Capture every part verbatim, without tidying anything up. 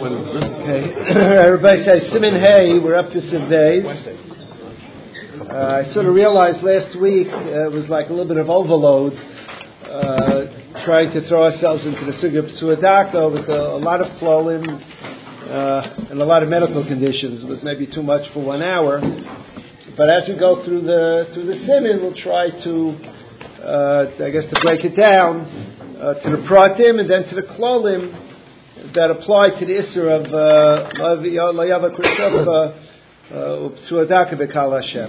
Okay, everybody says Siman Hey. We're up to Sivvez. Uh, I sort of realized last week uh, it was like a little bit of overload, uh, trying to throw ourselves into the Sugya P'tsuadaka with a, a lot of klolim uh, and a lot of medical conditions. It was maybe too much for one hour. But as we go through the through the Siman, we'll try to, uh, I guess, to break it down uh, to the Pratim and then to the klolim that apply to the Isser of Layava Krishova P'tsuadaka B'Kal Hashem.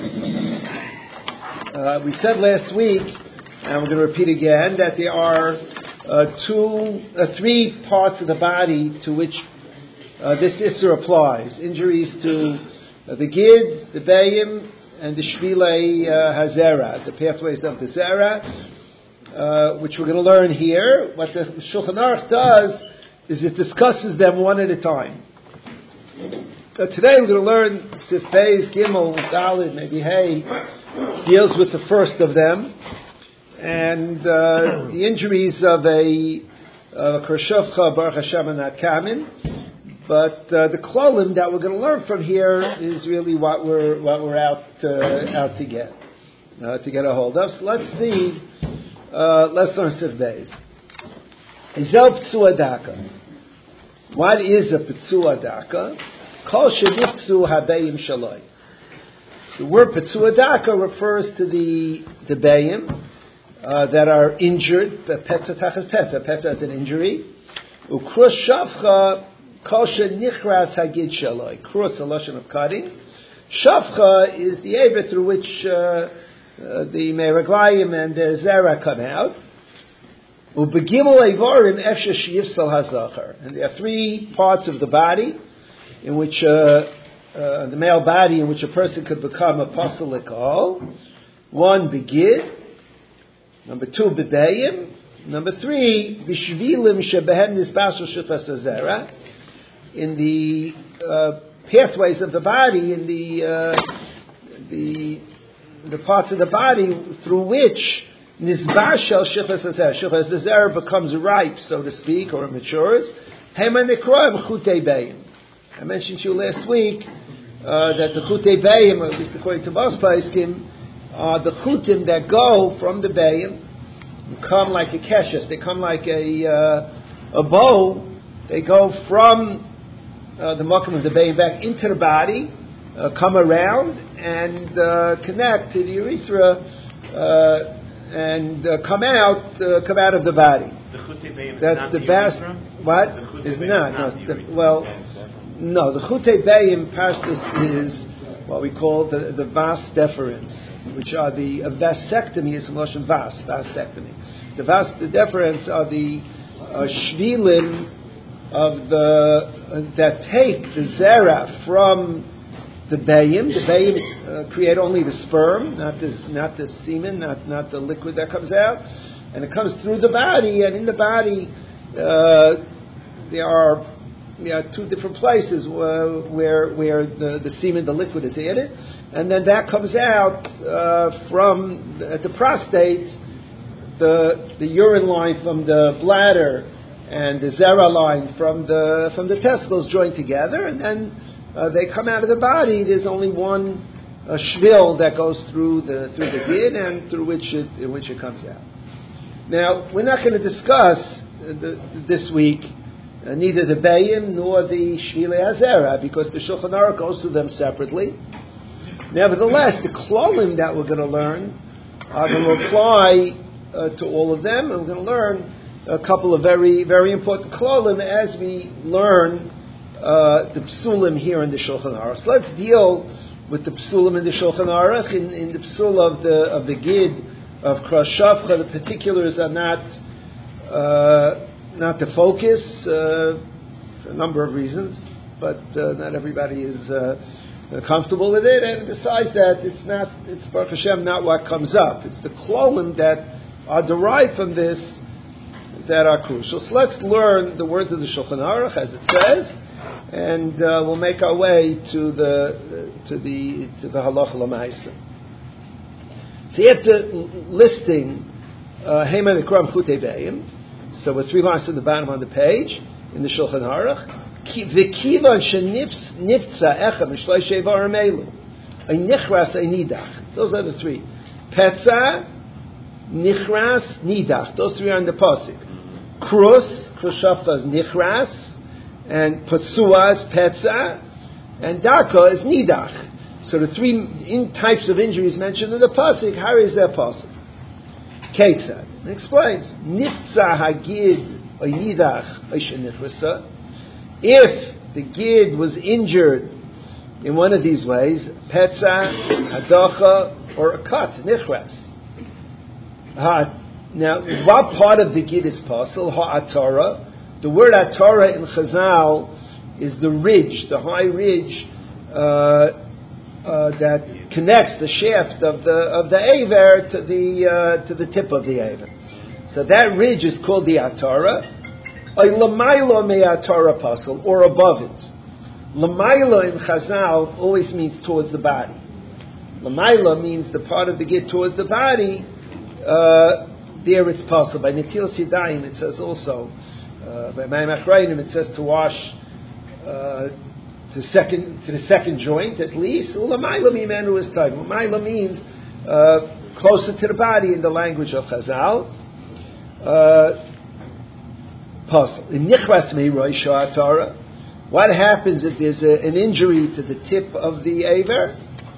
We said last week, and we're going to repeat again, that there are uh, two, uh, three parts of the body to which uh, this Isser applies. Injuries to uh, the Gid, the Bayim, and the Shvilei uh, Hazera, the pathways of the Zera, uh, which we're going to learn here. What the Shulchan Aruch does is it discusses them one at a time. Uh, today we're going to learn Sif Beis, Gimel, Dalid, maybe Hey, deals with the first of them, and uh, the injuries of a Kershovcha, Baruch Hashem, are not common. But uh, the klolim that we're going to learn from here is really what we're what we're out uh, out to get uh, to get a hold of. So let's see. Uh, let's learn Sif Beis. Izel P'tsuadaka. What is a P'tsuadaka? Kol shebiptsu habayim shaloi. The word P'tsuadaka refers to the the bayim uh, that are injured. Petza tachas petza. Petza is an injury. Ukrus shavcha kol shenichras hagid shaloi. Krus, a lashon of cutting. Shavcha is the eva through which uh, uh, the meraglayim and the zera come out. And there are three parts of the body in which uh, uh, the male body in which a person could become a pasalikal. One, begid. Number two, bedayim. Number three, bishvilim shebehem nisbasel shufas hazera. In the uh, pathways of the body, in the uh, the the parts of the body through which Nizbar shel shifas hazera. Shifas hazera becomes ripe, so to speak, or matures. Hema nekroim chutei bayim. I mentioned to you last week uh, that the chutei bayim, or at least according to most poskim, are the chutim that go from the bayim, come like a keshes. They come like a uh, a bow. They go from uh, the makom of the bayim back into the body, uh, come around and uh, connect to the urethra. Uh, and uh, come out, uh, come out of the body. The chutei bayim That's is the not best. The What the is not? not? No, the, well, no. The chutei bayim pashtus is what we call the the vas deferens, which are the a vasectomy is a motion vas vasectomy. The vas the deferens are the uh, shvilim of the uh, that take the zera from the bayim. The bayim uh, create only the sperm, not the not the semen, not not the liquid that comes out, and it comes through the body. And in the body, uh, there are there are two different places uh, where where the, the semen, the liquid, is added, and then that comes out uh, from the, the prostate, the the urine line from the bladder, and the zera line from the from the testicles joined together, and then Uh, they come out of the body. There's only one uh, shvil that goes through the through the gid and through which it in which it comes out. Now we're not going to discuss uh, the, this week uh, neither the bayim nor the shvilei hazera because the Shulchan Aruch goes through them separately. Nevertheless, the klolim that we're going to learn are going to apply uh, to all of them, and we're going to learn a couple of very very important klolim as we learn Uh, the psulim here in the Shulchan Aruch. So let's deal with the psulim in the Shulchan Aruch. In, in the psul of the of the gid of Krashavcha, the particulars are not uh, not the focus uh, for a number of reasons, but uh, not everybody is uh, comfortable with it. And besides that, it's not it's Baruch Hashem not what comes up. It's the klolim that are derived from this that are crucial. So let's learn the words of the Shulchan Aruch as it says. And uh, we'll make our way to the to the to the halacha l'maisa. So after listing Hema Nekram Chutei Bayim, so with three lines at the bottom on the page in the Shulchan Aruch, V'kivan shenifza echad mishloy shevar melu. A nichras, a nidach. Those are the three. Petza, nichras, nidach. Those three are in the pasuk. Krus, krushafta is nichras, and patsua is petza, and daka is nidach. So the three in types of injuries mentioned in the pasuk, how is that pasuk? Ketzad. It explains. Nifza hagid or nidach nishrasa. If the gid was injured in one of these ways, petza, hadacha, or a cut, nichras. Ha, now, what part of the gid is possible? Ha'atara. The word atara in Chazal is the ridge, the high ridge uh, uh, that connects the shaft of the of the aver to the uh, to the tip of the aver. So that ridge is called the atara. Ay lamaila me atara pasul, or above it. Lamaila in Chazal always means towards the body. Lamaila means the part of the gid towards the body. Uh, there it's possible. By Netil Sidayim it says also. Uh, by Ma'amach Rainim it says to wash uh, to second to the second joint at least. Ulamaila mimenu is time. Lamaila means uh, closer to the body in the language of Chazal. Uh, In Nichras Meiroi Sha'atara, what happens if there's a, an injury to the tip of the aver?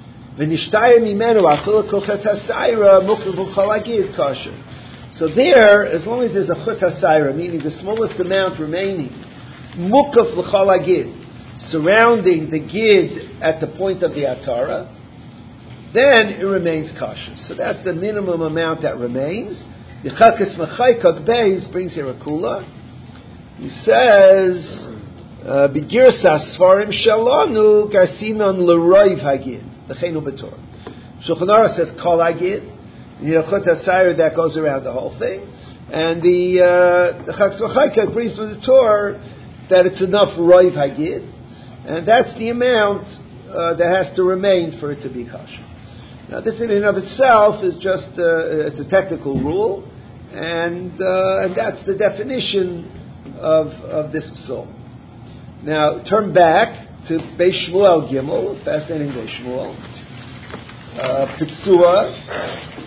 So there, as long as there's a chut hasayra, meaning the smallest amount remaining, mukaf l'chal agid, surrounding the gid at the point of the atara, then it remains kosher. So that's the minimum amount that remains. The Chakas Mechaykak Beis brings here a kula. He says, "B'girsas svarim shalanu garsinon l'roiv hagid v'cheinu b'tor." Shulchan Aruch says kol hagid. You know, chut hasayra that goes around the whole thing, and the uh, the Chakas Mechaykak brings from the Torah that it's enough roiv hagid, and that's the amount uh, that has to remain for it to be kosher. Now, this in and of itself is just uh, it's a technical rule, and uh, and that's the definition of of this psul. Now, turn back to Beis Shmuel Gimel, fascinating Beis Shmuel. Uh, Pitsua.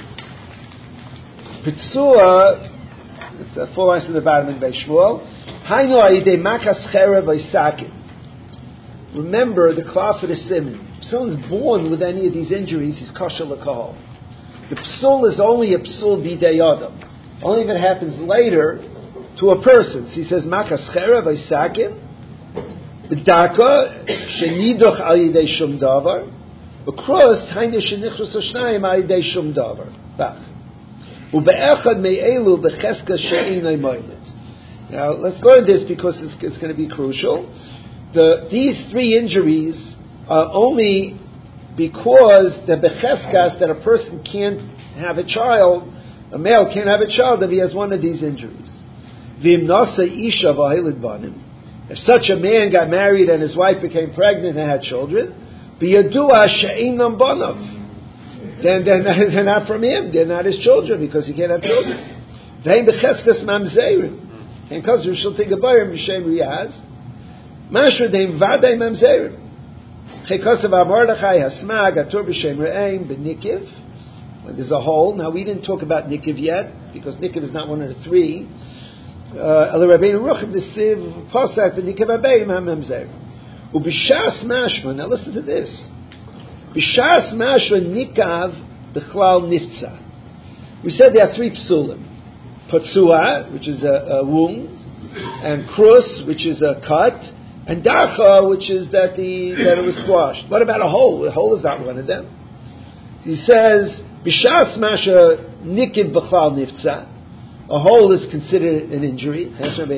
Pitsua, it's a four lines in the bottom in Beis Shmuel. Hainu ayidei makas cherev oisakin. Remember the klaf of the siman. If someone's born with any of these injuries, he's kosher l'kahol. The psul is only a psul b'idei adam. Only if it happens later to a person. So he says, makas cherev oisakin, b'daka, shenidoch al yidei shum davar, b'kros, hainu shenichros oshnayim al yidei shum davar. Bach. Ube'echad me'elu b'cheska she'inay moilet. Now, let's learn this because it's, it's going to be crucial. The, these three injuries are only because the becheskas that a person can't have a child, a male can't have a child if he has one of these injuries. V'im nasa isha v'ahilid banim. If such a man got married and his wife became pregnant and had children, b'yadua she'inam banav. Then they're not, they're not from him. They're not his children because he can't have children. V'im becheskas mamzerim. And because we shall think about him, Mishem Riyaz. Mashra deim vaday mamzerim. Chekos of Mordechai Hasmag Atur b'Shem Re'im b'Nikiv. When there's a hole. Now we didn't talk about Nikiv yet because Nikiv is not one of the three. El Rabbeinu Ruchim Desiv Posak b'Nikiv Abeim HaMamzerim. U'b'Shas Mashma. Now listen to this. B'Shas Mashma Nikav B'Chlal Nifza. We said there are three psulim. Patsua, which is a, a wound, and krus, which is a cut, and dacha, which is that the that it was squashed. What about a hole? A hole is not one of them. He says, B'shas masha nikiv b'chal nifza. A hole is considered an injury.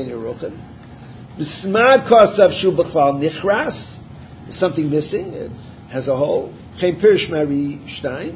B'smad kosav shu b'chal nichras. There's something missing. It has a hole. Chem pirish mari shtaim.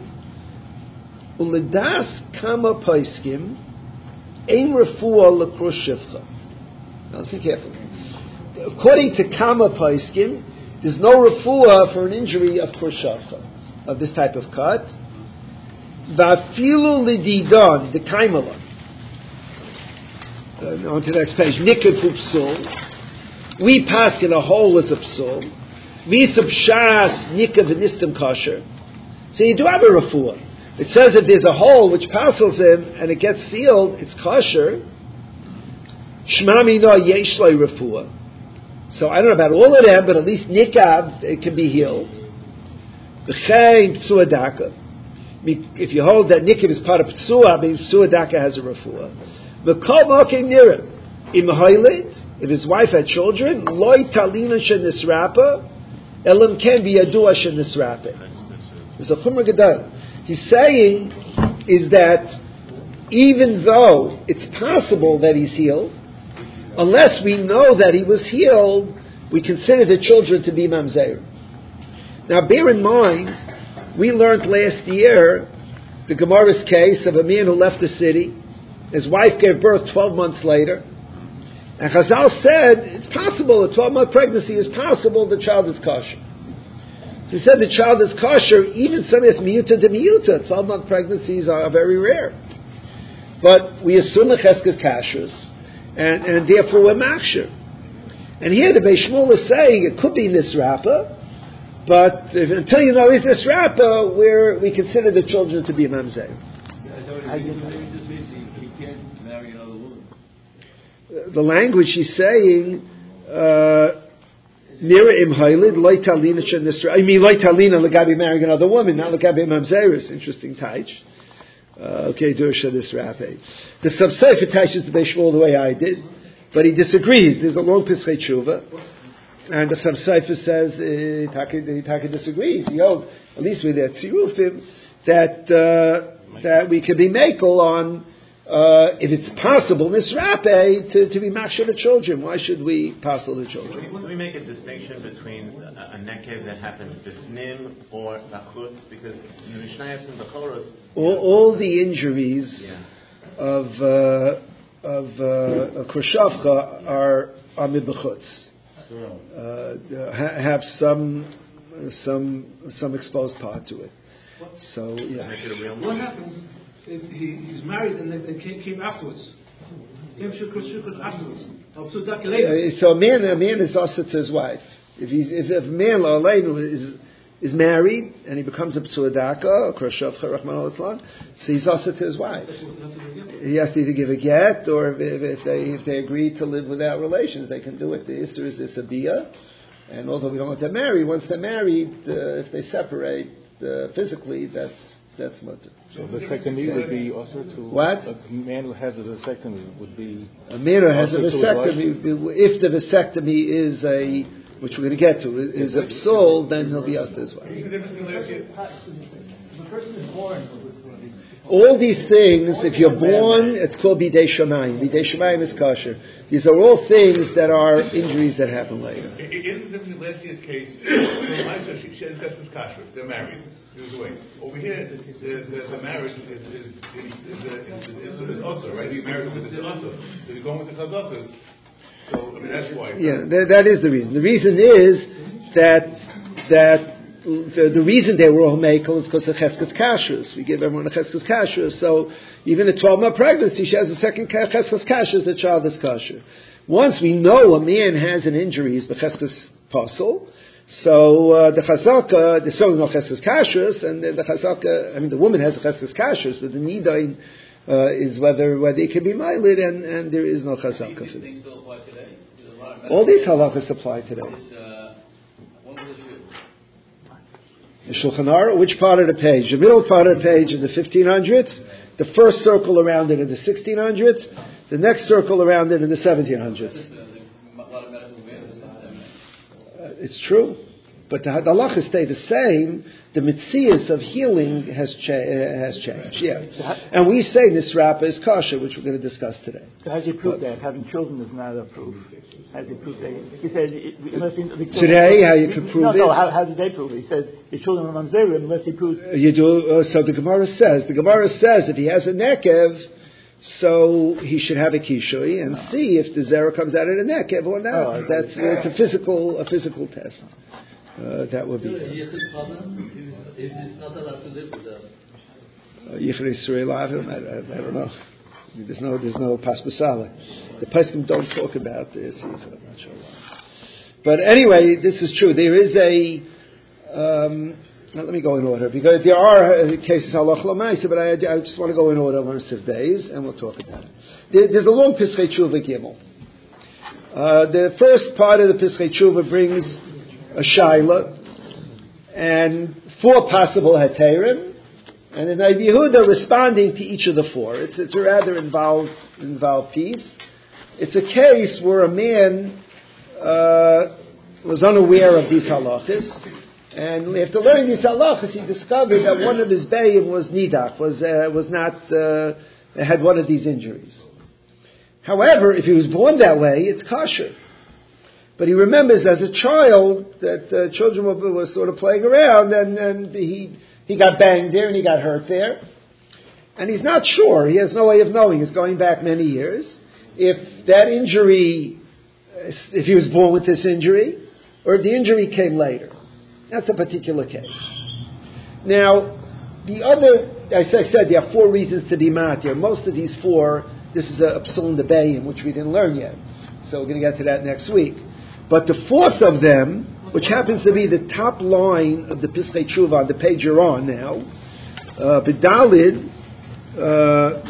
Uledas kama poiskim. Ein refuah l'krus shivcha. Now listen carefully. According to Kama Paiskim, there's no refuah for an injury of krus shivcha, of this type of cut. Va'afilu l'didon, the kaimala. Uh, on to the next page. Nikiv upsul. we pass in a hole as a psul. Misub shas nika v'nistim kosher. So you do have a refuah. It says if there's a hole which passes him and it gets sealed, it's kosher. Shmami no yesh lo refuah. So I don't know about all of them, but at least nikav, it can be healed. V'chein psua daka. If you hold that nikav is part of psua, means psua daka has a refuah. V'kol mokim nirim. Im hoilit, if his wife had children, loy talina shenisrapa, elam ken biyadua shenisrapa. There's a chumrah gadol. He's saying is that even though it's possible that he's healed, unless we know that he was healed, we consider the children to be mamzer. Now bear in mind, we learned last year the Gemara's case of a man who left the city. His wife gave birth twelve months later. And Chazal said, it's possible, a twelve-month pregnancy is possible, the child is kosher. He said the child is kosher, even something that's miyuta de miyuta. twelve-month pregnancies are very rare. But we assume a cheskes kashrus, and, and therefore we're makshir. And here the Beis Shmuel is saying it could be nisrapa, but if, until you know he's nisrapa, we're, we consider the children to be mamzer. The language he's saying, Nira im hailid, loy talina shenisra. I mean, loy talina legabi marrying another woman, not legabi mamzeris. Interesting taich. Okay, do shenisrape. The subsefer taiches the Beis Shmuel the way I did, but he disagrees. There's a long pischei tshuva, and the subsefer says he taka disagrees. He holds, at least with that tzirufim, that uh, that we can be makel on. Uh, if it's possible, nisrape, to, to be machshir the children, why should we passel the children? Do we make a distinction between a, a nekev that happens b'fnim or b'chutz? Because in the Mishnayos and Bechoros, all, all the injuries yeah. of uh, of uh, kroshavka are are mib'chutz. Uh, ha- have some some some exposed part to it. So yeah. What happens if he, he's married and they, they came afterwards? afterwards. So a man, a man is also to his wife. If he's, if, if a man is is married and he becomes a psuadaka or kroshavcha rachman al-islam, so he's also to his wife. He has to either give a get, or if, if they if they agree to live without relations, they can do it. The issur is this abiyah, and although we don't want them married, once they're married, uh, if they separate uh, physically, that's that's mutter. So vasectomy would be also to what? A man who has a vasectomy would be a man who has a vasectomy. If the vasectomy is a, which we're going to get to, is a psul, then he'll be asked as well. The person is born. All these things, if you're born, it's called bidei shamayim. Bidei shamayim is kosher. These are all things that are injuries that happen later. In the Leslie's case, she has this kosher. They're married. There's a way. Over here, the, the, the marriage is is is, is, is, is, is also right. You married with the also, so you're going with the chazakas. So I mean that's why. Yeah, that, that is the reason. The reason is that that. The, the reason they were all makel is because of cheskes kashrus. We give everyone a cheskes kashrus. So even a twelve-month pregnancy, she has a second cheskes kashrus. The child is kosher. Once we know a man has an injury, is b'cheskes pasel. So uh, the chazaka, there's certainly no cheskes kashrus, and the, the chazaka, I mean, the woman has a cheskes kashrus, but the nidain uh, is whether whether it can be ma'ilid, and, and there is no chazaka for these still apply today? All these halachas apply today. This, uh, when was it? The Shulchan Aruch, which part of the page? The middle part of the page in the fifteen hundreds, the first circle around it in the sixteen hundreds, the next circle around it in the seventeen hundreds. Uh, it's true, but the halachas stay the same. The mitzias of healing has cha- uh, has changed, yeah. And we say nisrapa is kosher, which we're going to discuss today. So how do you prove that? Having children is not a proof. How do you prove that? He says it, it must be the today. How you can prove no, it? No, how, how did they prove it? He says the children are mamzerim unless he proves. Uh, you do. Uh, so the Gemara says the Gemara says if he has a nekev, so he should have a kishui and no. see if the zera comes out of the nekev or not. Oh, That's it's a physical a physical test. Uh, that would be. If it's not allowed to live with them. Yichri Yisrael Avim, I, I, I don't know. There's no, there's no pas masala. The Pesachim don't talk about this. I'm not sure why. but anyway, this is true. There is a. Um, let me go in order because there are uh, cases halach l'maisa, but I, I just want to go in order. Learn Sif Beis, and we'll talk about it. There, there's a long Pischei Tshuva Gimel. Uh, the first part of the Pischei Tshuva brings a shaila and four possible heterim, and then Rabbi Yehuda responding to each of the four. It's it's a rather involved involved piece. It's a case where a man uh, was unaware of these halachas. And after learning these halachas, he discovered that one of his bayim was nidach, was uh, was not uh, had one of these injuries. However, if he was born that way, it's kosher. But he remembers as a child that uh, children were, were sort of playing around, and, and he he got banged there and he got hurt there, and he's not sure. He has no way of knowing. It's going back many years. If that injury, if he was born with this injury, or if the injury came later. That's a particular case. Now, the other, as I said, there are four reasons to be matir. Most of these four, this is a psul debayim, which we didn't learn yet. So we're going to get to that next week. But the fourth of them, which happens to be the top line of the Pischei Tshuva on the page you're on now, uh, B'dalid, uh,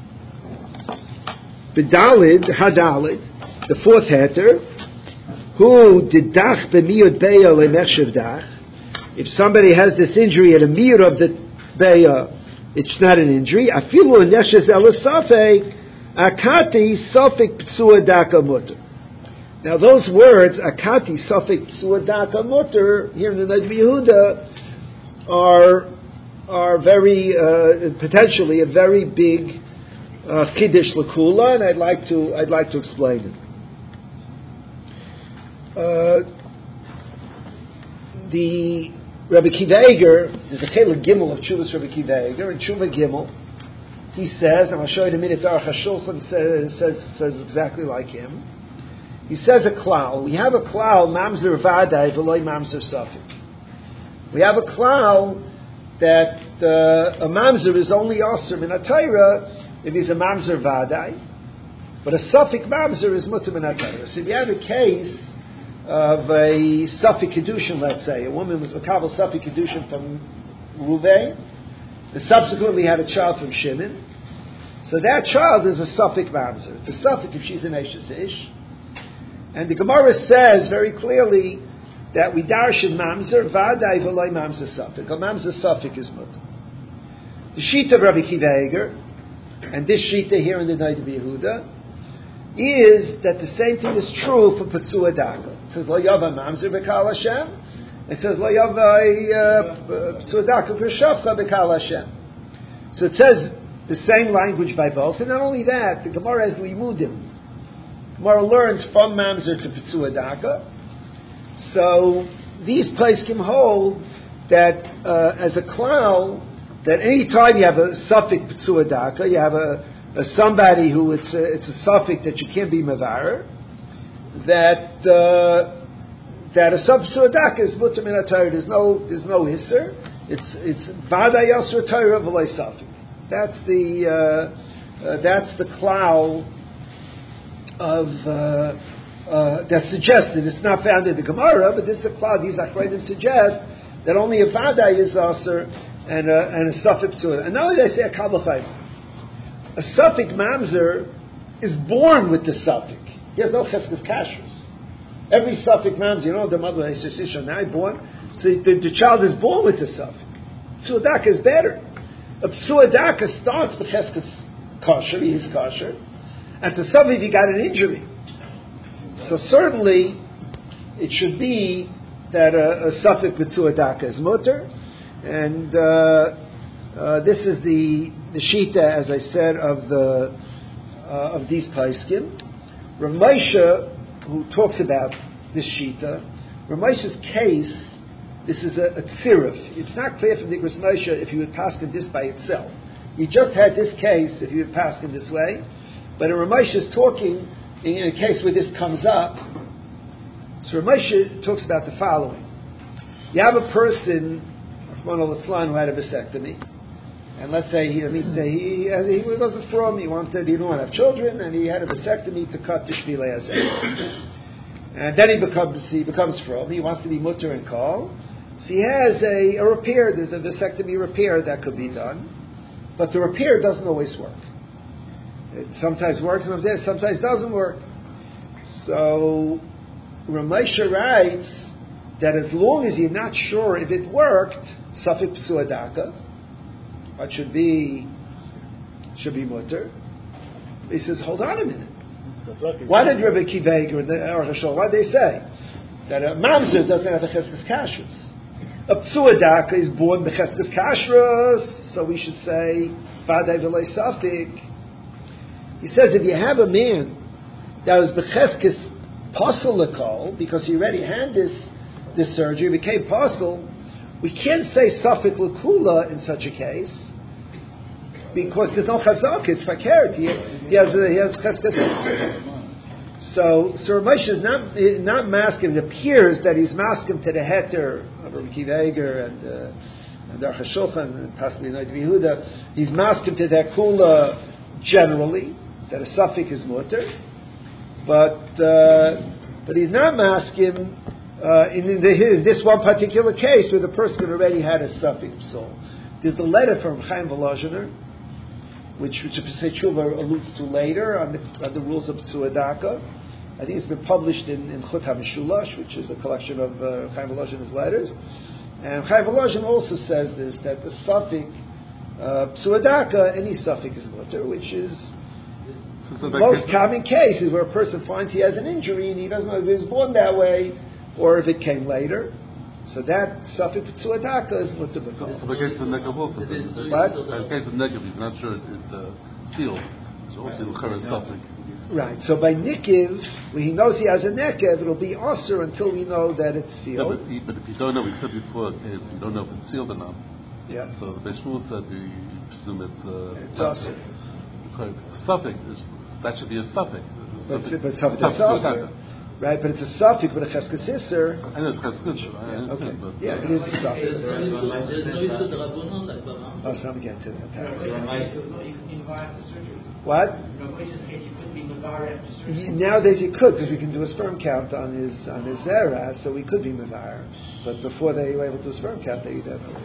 B'dalid, Hadalid, the fourth heter, who didach b'miyot beya lemechshav dach. If somebody has this injury at a miyot of the beya, it's not an injury. Afilu neshes elasafek akati safek p'sua daka mutter. Now those words akati safek p'sua daka mutter here in the Rabbi Yehuda are are very uh, potentially a very big uh, kiddush l'kula, and I'd like to I'd like to explain it. Uh, the Rabbi Kiva Eger, there's a Chelik Gimel of Tshuvas Rabbi Kiva Eger, and Tshuva Gimel, he says, and I'll show you in a minute, Aruch HaShulchan says, says, says exactly like him. He says a klal. We have a klal, mamzer vadai, v'loi mamzer safik. We have a klal that uh, a mamzer is only aser min ha-Torah if he's a mamzer vadai, but a safik mamzer is mutter min ha-Torah. So if you have a case of a Safik Kedushin, let's say. A woman was Makabel Safik Kedushin from Reuven, and subsequently had a child from Shimon. So that child is a Safik Mamzer. It's a Safik if she's an Eishes Ish. And the Gemara says very clearly that we darshan Mamzer, Vadai V'loi Mamzer Safik. A Mamzer Safik is Mutter. The Shita of Rabbi Kiva Eger, and this Shita here in the Night of Yehuda, is that the same thing is true for P'tzua Daka. It says, Lo Yava Mamzer B'Kal Hashem. It says, Lo Yava P'tzua Daka B'Shavcha B'Kal Hashem. So it says the same language by both. And not only that, the Gemara has Limudim. Gemara learns from Mamzer to P'tzua Daka. So these poskim hold that uh, as a klal, that any time you have a suffix P'tzua Daka, you have a Uh, somebody who it's a, it's a suffix that you can't be mavar, that uh, that a subsuadak is mutter min ha-Torah. There's no there's no hisser. It's it's vaday yasur Torah v'lei suffix. That's the uh, uh, that's the klal of uh, uh, that's suggested. It's not found in the Gemara, but this is the klal these achronim suggest that only a vaday is asur and a, and a suffix to it. And now they say a kabbalah. A suffix mamzer is born with the suffix. He has no cheskes kashrus. Every suffix mamzer, you know, the mother is now born, so the, the child is born with the suffix. Psuadaka is better. A psuadaka starts with cheskes kosher, he is kosher, and to some he got an injury. So certainly, it should be that a, a suffix with psuadaka is mutter, and uh, uh, this is the the shita, as I said, of the uh, of these paiskim. Rav Moshe, who talks about this shita, Rav Moshe's case, this is a, a tziruf. It's not clear from the Rav Moshe if he would paskin this by itself. We just had this case if he would paskin this way, but Rav Moshe is talking in, in a case where this comes up. So Rav Moshe talks about the following: you have a person, Rahman al-Islam, who had a vasectomy. And let's say he, he, he, he wasn't from, he wanted, he didn't want to have children, and he had a vasectomy to cut the shvilei hazeh. and then he becomes he becomes from. He wants to be mutter and kol. So he has a, a repair. There's a vasectomy repair that could be done, but the repair doesn't always work. It sometimes works, and sometimes doesn't work. So Ramesha writes that as long as you're not sure if it worked, Safik Psuadaka, what should be should be mutter. He says, hold on a minute. Why did Rabbi Kiva or the Aruch HaShulchan, what did they say? That a mamzer doesn't have a cheskes kashrus. A Psuadaka is born b'cheskes kashrus, so we should say Vadai v'lei Safik. He says if you have a man that was b'cheskes Pasul L'kol, because he already had this this surgery, became Pasul, we can't say Safik L'kula in such a case, because there's no Chazak, it's Fakert, he, he has he has Cheskes. So, so Ramesh is not, not masking, it appears that he's masking to the heter of Rabbi Kiva Eiger and uh, and Aruch HaShulchan and possibly Noid Yehuda, he's masking to the Kula generally, that a Safik is mutter, but uh, but he's not masking uh, in, in, the, in this one particular case where the person already had a Safik psul. There's the letter from Chaim Volozhiner, which which Pesach Tshuva alludes to later on the, on the rules of Psuadaka. I think it's been published in, in Chut HaMishulash, which is a collection of uh, Chaim Volozhiner's letters. And Chaim Volozhin also says this, that the Safik uh, Psuadaka, any Safik is mutter, which is the most common case is where a person finds he has an injury and he doesn't know if he was born that way or if it came later. So that Safik Psuadaka is mutter b'kol. So the case of Negev also. What? In case of Negev, you're not sure it uh, sealed. It's also the current Safik. Right. So by Nikiv, when he knows he has a Negev, it'll be Osir until we know that it's sealed. No, but, he, but if you don't know, we said before, okay, so you don't know if it's sealed or not. Yeah. So the Beis Shmuel said you presume it's uh, it's Osir. If it's a Safik, that should be a Suffix. But it's Safik, right? But it's a Safik with a Cheskes Isser. I know it's Cheskes Isser. I understand. Okay. But Yeah, it is a Safik. There's no issue the Rabbanon like Bama. Oh, so I'm getting to that. You can be Mevar after surgery. What? In Ramesh's case, you couldn't be Mevar after surgery. He, nowadays you could, because we can do a sperm count on his on his Zera, so we could be Mevar. But before they were able to do a sperm count, they definitely.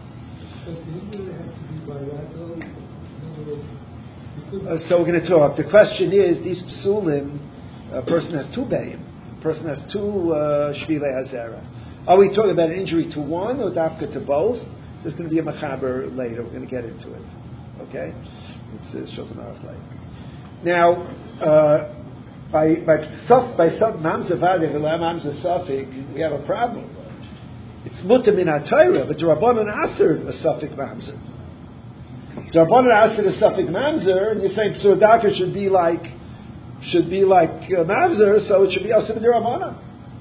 Uh, so we're going to talk. The question is, these psulim, a person has two bayim, a person has two uh, shvilei hazera. Are we talking about an injury to one or dafka to both? So it's going to be a machaber later. We're going to get into it. Okay? It's uh, Shulchan Aruch later. Now, uh, by by sof, by some mamzer vadev v'la mamzer safik, we have a problem. It's mutter min ha'Torah, but the Rabbanon aser a safik mamzer. So Rabbanon asked a Safik Mamzer, and you're saying Psuadaka should be like should be like uh, Mamzer, so it should be also the Rabbanon.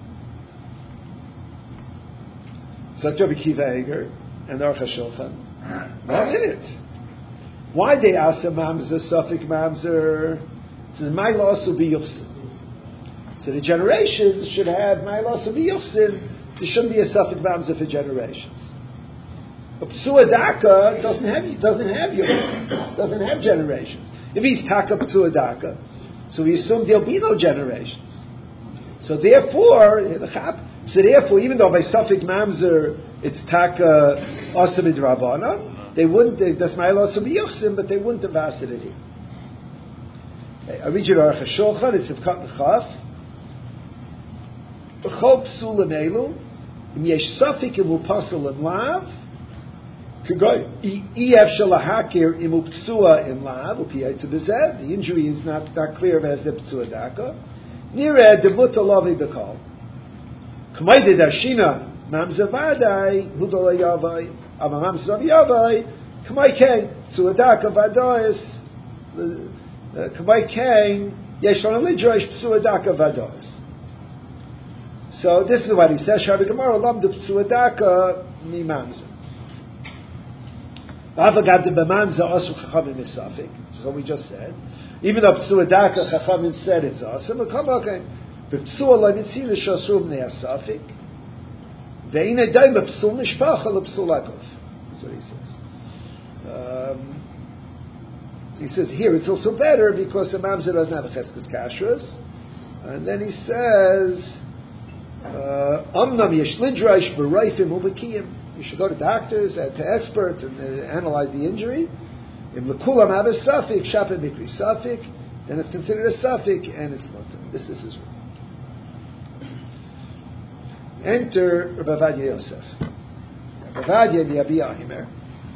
So Rabbi Kiva Eiger and Aruch HaShulchan, one minute. Why they ask a Mamzer, Safik Mamzer? It says my loss will be Yuchsin. So the generations should have my loss will be Yuchsin. There shouldn't be a Safik Mamzer for generations. But Psuadaka doesn't have doesn't have Yuchsin, doesn't have generations. If he's Taka Psuadaka, so we assume there'll be no generations. So therefore, so therefore, even though by Safik Mamzer it's Taka Asamid Rabbana, they wouldn't. That's my loss will be Yuchsin, but they wouldn't have asked it here. I read you Aruch HaShulchan. It's of Kat L'Chaf. B'chol Psulim Elu, Im Yesh Safik Im Upasal Im Lav. The injury is not, not clear as the Psuadaka. Nira de Mutalavi Bekal. Kamaide Darshina Mamzavadai Hudalayavai Amamamzavayavai Kamai Kang Psuadaka Vadois Kamai Kang Yeshon Lidrosh Psuadaka Vadois. So this is what he says. Shabi Gemara Lamdu Psuadaka Mi Mamza. So we just said, even though Psuadaka Chachamim said it's awesome, but come okay. But Psuah Lamitzin Shasrum Neasafik. Ve'ine Daim Psul Nishpach Al Psulakov. That's what he says. Um, he says here it's also better because the Mamzer doesn't have a Cheskes Kashrus, And then he says, Amnam yeshlidrash b'reifim ubekiyim. You should go to doctors and to experts and uh, analyze the injury. Im lekulam have a suffix, shapeh mikri suffix, then it's considered a suffix and it's mutter. This is his rule. Enter Rav Avadia Yosef. Rav Avadia the Abi Ahimer.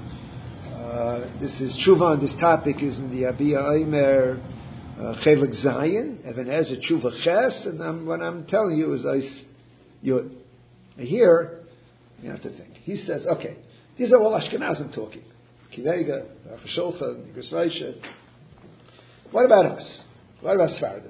Uh, this is tshuva on this topic is in the Abi Ahimer Chelik Zayin, Even Ezer Tshuva Ches, and I'm, what I'm telling you is I, you, here, you have to think. He says, okay, these are all Ashkenazim talking. Kivega, Achasholcha, Nigris Raisha. What about us? What about Sfardim?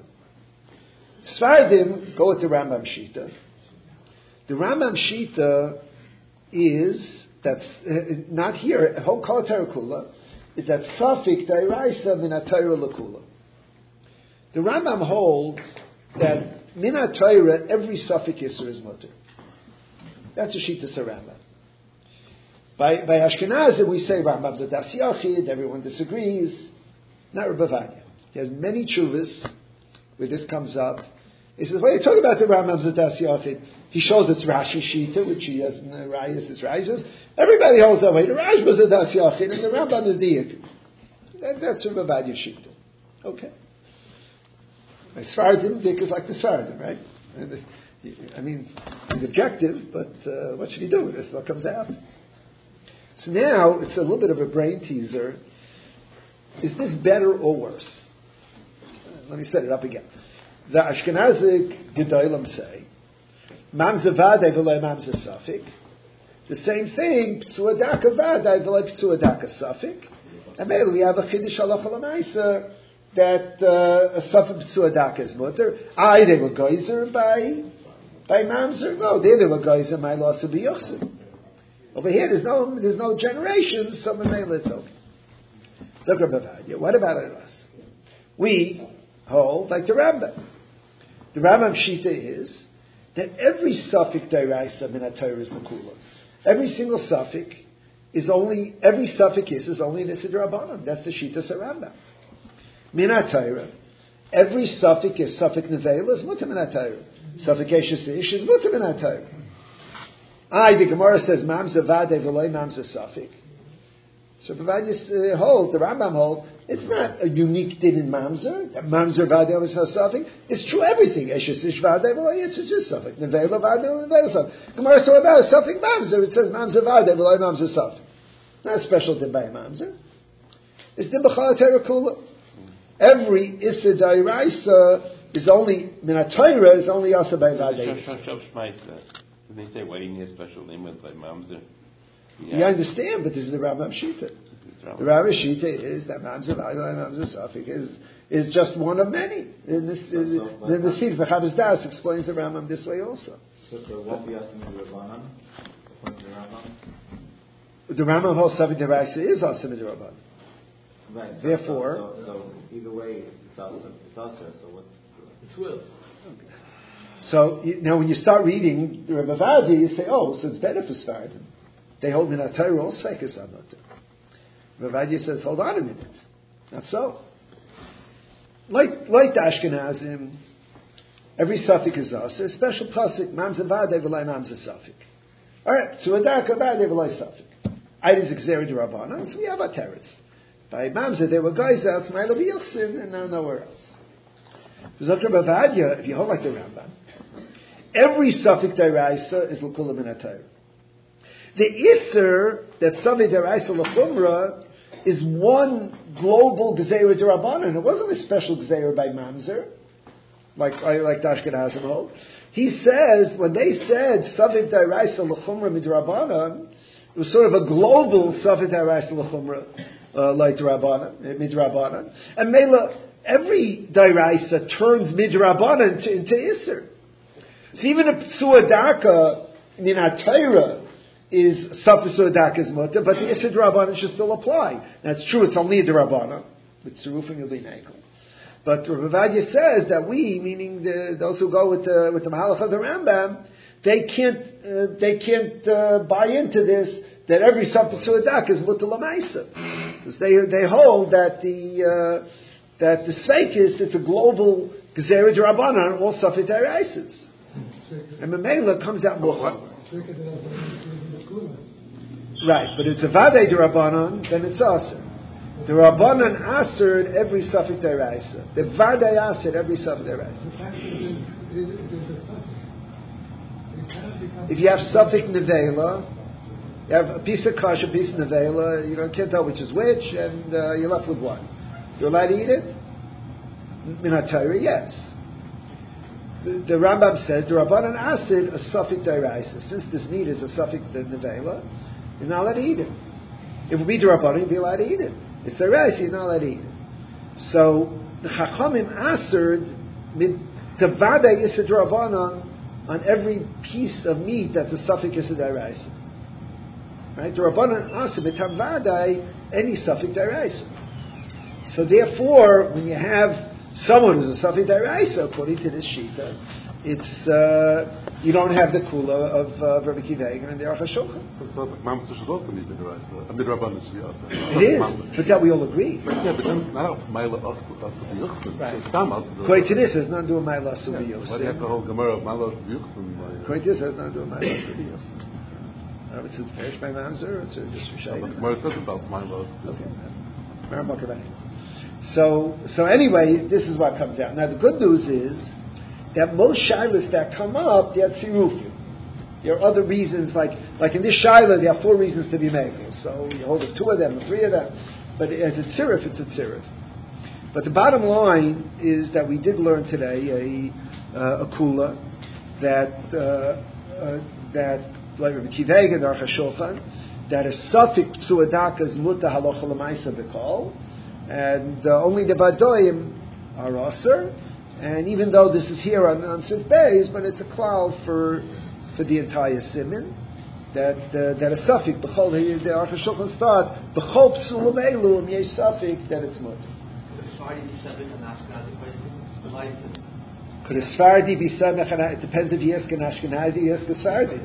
Sfardim go with the Rambam Shita. The Rambam Shita is, that's uh, not here, whole Kol Kula, is that Safik Dairaisa Min HaTorah L'Kula. The Rambam holds that Min HaTorah, every Safik Yisur is mutter. That's a Shita Rambam. By, by Ashkenazim, we say Rambam's a Das Yachid, everyone disagrees. Not Rav Avadia. He has many chuvas where this comes up. He says, what are you talking about the Rambam's a Das Yachid? He shows it's Rashi Shita, which he has in the Rayas, it's Rayas. Everybody holds that way. The Rash was a Das Yachid, and the Rambam is the Yikr. That, that's a Rav Avadia Shita. Okay. I Sfardim, because like the Sfardim, right? And the, I mean, he's objective, but uh, what should he do? That's what comes out. So now, it's a little bit of a brain teaser. Is this better or worse? Let me set it up again. The Ashkenazic Gedolim say, Mamza Vadei v'lei Mamza Safik. The same thing, P'tzuadaka Vadei v'lei P'tzuadaka Safik. And maybe we have a Chiddush Halacha L'maisa that uh, a Safik P'tzuadaka is mutter. I, they were geyser by, by Mamzer. No, there they were geyser, my loss would be Yochsin. Over here, there's no, there's no generation, so Mamela it's okay. What about us? We hold like the Rambam. The Rambam Shita is that every suffix deraisa min HaTorah is makula. Every single suffix is only, every suffix is, is only Nisid Rabbanan. That's the Shita Rambam. Min HaTorah, every suffix is suffix nevela is mutter min HaTorah. Suffix eshes ish is mutter min HaTorah. I, the Gemara says, Mamza Vadei v'lei Mamza Safik. So Bavadia uh, holds, the Rambam holds, it's not a unique din in Mamzer, that Mamzer Vadei was Safik. It's true everything. Eshes ish Vadei v'lei, it's just Safik. Nevela Vadei, Nevela Safik. Gemara talks about a Safik Mamzer, it says Mamza Vadei v'lei Mamza Safik. Not a special din by Mamzer. It's din b'chal HaTorah Kula. Every Issa Dairaisa is only, Min HaTorah is only Asa by Vadei. They say, why do you need a special name with like Mamzer? Yeah. You understand, but this is the Rambam Shita. The Rambam Shita is that Mamzer Vadei, Mamzer Safik is is just one of many. In this, in, in the Sivs, the Chabaz Das explains the Rambam this way also. So there won't be asking the Rabbanan, according to the Rambam? The Rambam holds Safik Deraisa is also the Rabbanan. Right. Therefore, so, so, so either way, it's also it's also so what's it's will. Okay. So you know, when you start reading the Rav Avadia, you say, "Oh, so it's better for Sfardim. They hold in HaTorah all Sfeikos Amutter." Rav Avadia says, "Hold on a minute, not so. Like like the Ashkenazim, every suffix is us. A special pasuk, Mamza Vadei v'lei Mamza Safik. All right, so Adaka Vadei v'lei Safik. Items Xeri D'Rabbanan. So we have our teretz. By Mamza, there were guys out, Smaila B'Yochsin, and now nowhere else. Because Rav Avadia, if you hold like the Rambam, every suffix deraisa is l'kula min HaTorah. The iser that suffix deraisa l'chumra is one global gzeira d'Rabbanan. It wasn't a special gzeira by Mamzer, like like Ashkenazim hold. He says when they said suffix deraisa l'chumra midrabbanan, it was sort of a global suffix deraisa l'chumra uh, like d'Rabbanan, midrabbanan, and Mela. Every dairaisa turns midrabanan into, into iser. So even if psuadaka min HaTorah is safek psuadaka is mutter, but the iser drabanan should still apply. That's true. It's only a drabanan with tzurufim yudin ekel. But Rav Avadia says that we, meaning the, those who go with the with the mahalach of the Rambam, they can't uh, they can't uh, buy into this that every safek psuadaka is mutter lamaisa, because they they hold that the uh, that the Sveikis, it's a global Gezerah D'Rabbanan are all Safek D'Oraises. And Mamela comes out more. Right, but it's a Vadei D'Rabbanan, then it's Aser. The Rabbanan Aser every Safek D'Oraisa. The Vadei Aser every Safek D'Oraisa. If you have Safek Nevela, you have a piece of kash, a piece of Nevela, you don't can't tell which is which, and uh, you're left with one. You're allowed to eat it? Minat Torah, yes. The, the Rambam says the Rabbanan Aser a Safek D'Oraisa. Since this meat is a Safek Nevela, you're not allowed to eat it. If it would be the Rabbanan, you'd be allowed to eat it. It's the rice, you're not allowed to eat it. So the Chachamim answered the Vada Yisad Rabbanan on every piece of meat that's a Safek Yisad Rice. Right? The Rabbanan answered Mitam Vadai any Safek Rice. So therefore, when you have someone who's a Safek Rice, according to this Shita, it's uh, you don't have the kula of uh, Rabbi Akiva Eiger and the Aruch HaShulchan. So it's not like Mamzer should also be midrash. I mean, Rabbanan should be also. It is, but that we all agree. But yeah, but then not Maila also also be Yuchsin. Right. So Stam also. According to this, there's nothing to do with Maila Asu B'Yuchsin. Why do you have the whole Gemara of Maila Asu B'Yuchsin? According to this, there's nothing to do with Maila Asu B'Yuchsin. I don't know if it's perished by Mamzer or it's just Rishayim. The Gemara says about Maila Asu Okay. B'Yuchsin. So, so anyway, this is what comes out. Now, the good news is that most shilas that come up, they're tzirufim. There are other reasons, like like in this shilah, there are four reasons to be made. So you hold up two of them, or three of them. But as a tziruf, it's a tziruf. But the bottom line is that we did learn today a uh, a kula that uh, uh, that like Rabbi Akiva Eiger and Aruch HaShulchan, that a suffix tzuadaka is muta halacha l'maisa b'kol, and uh, only the vadoim are aser. And even though this is here on, on Sif Beis, but it's a klal for for the entire siman, that uh, that a suffix b'chol the Aruch HaShulchan starts b'chol psulam elu im yesh suffix that it's muta. Could a Sfardi be samech? It depends if you ask an Ashkenazi, you ask a Sfardi.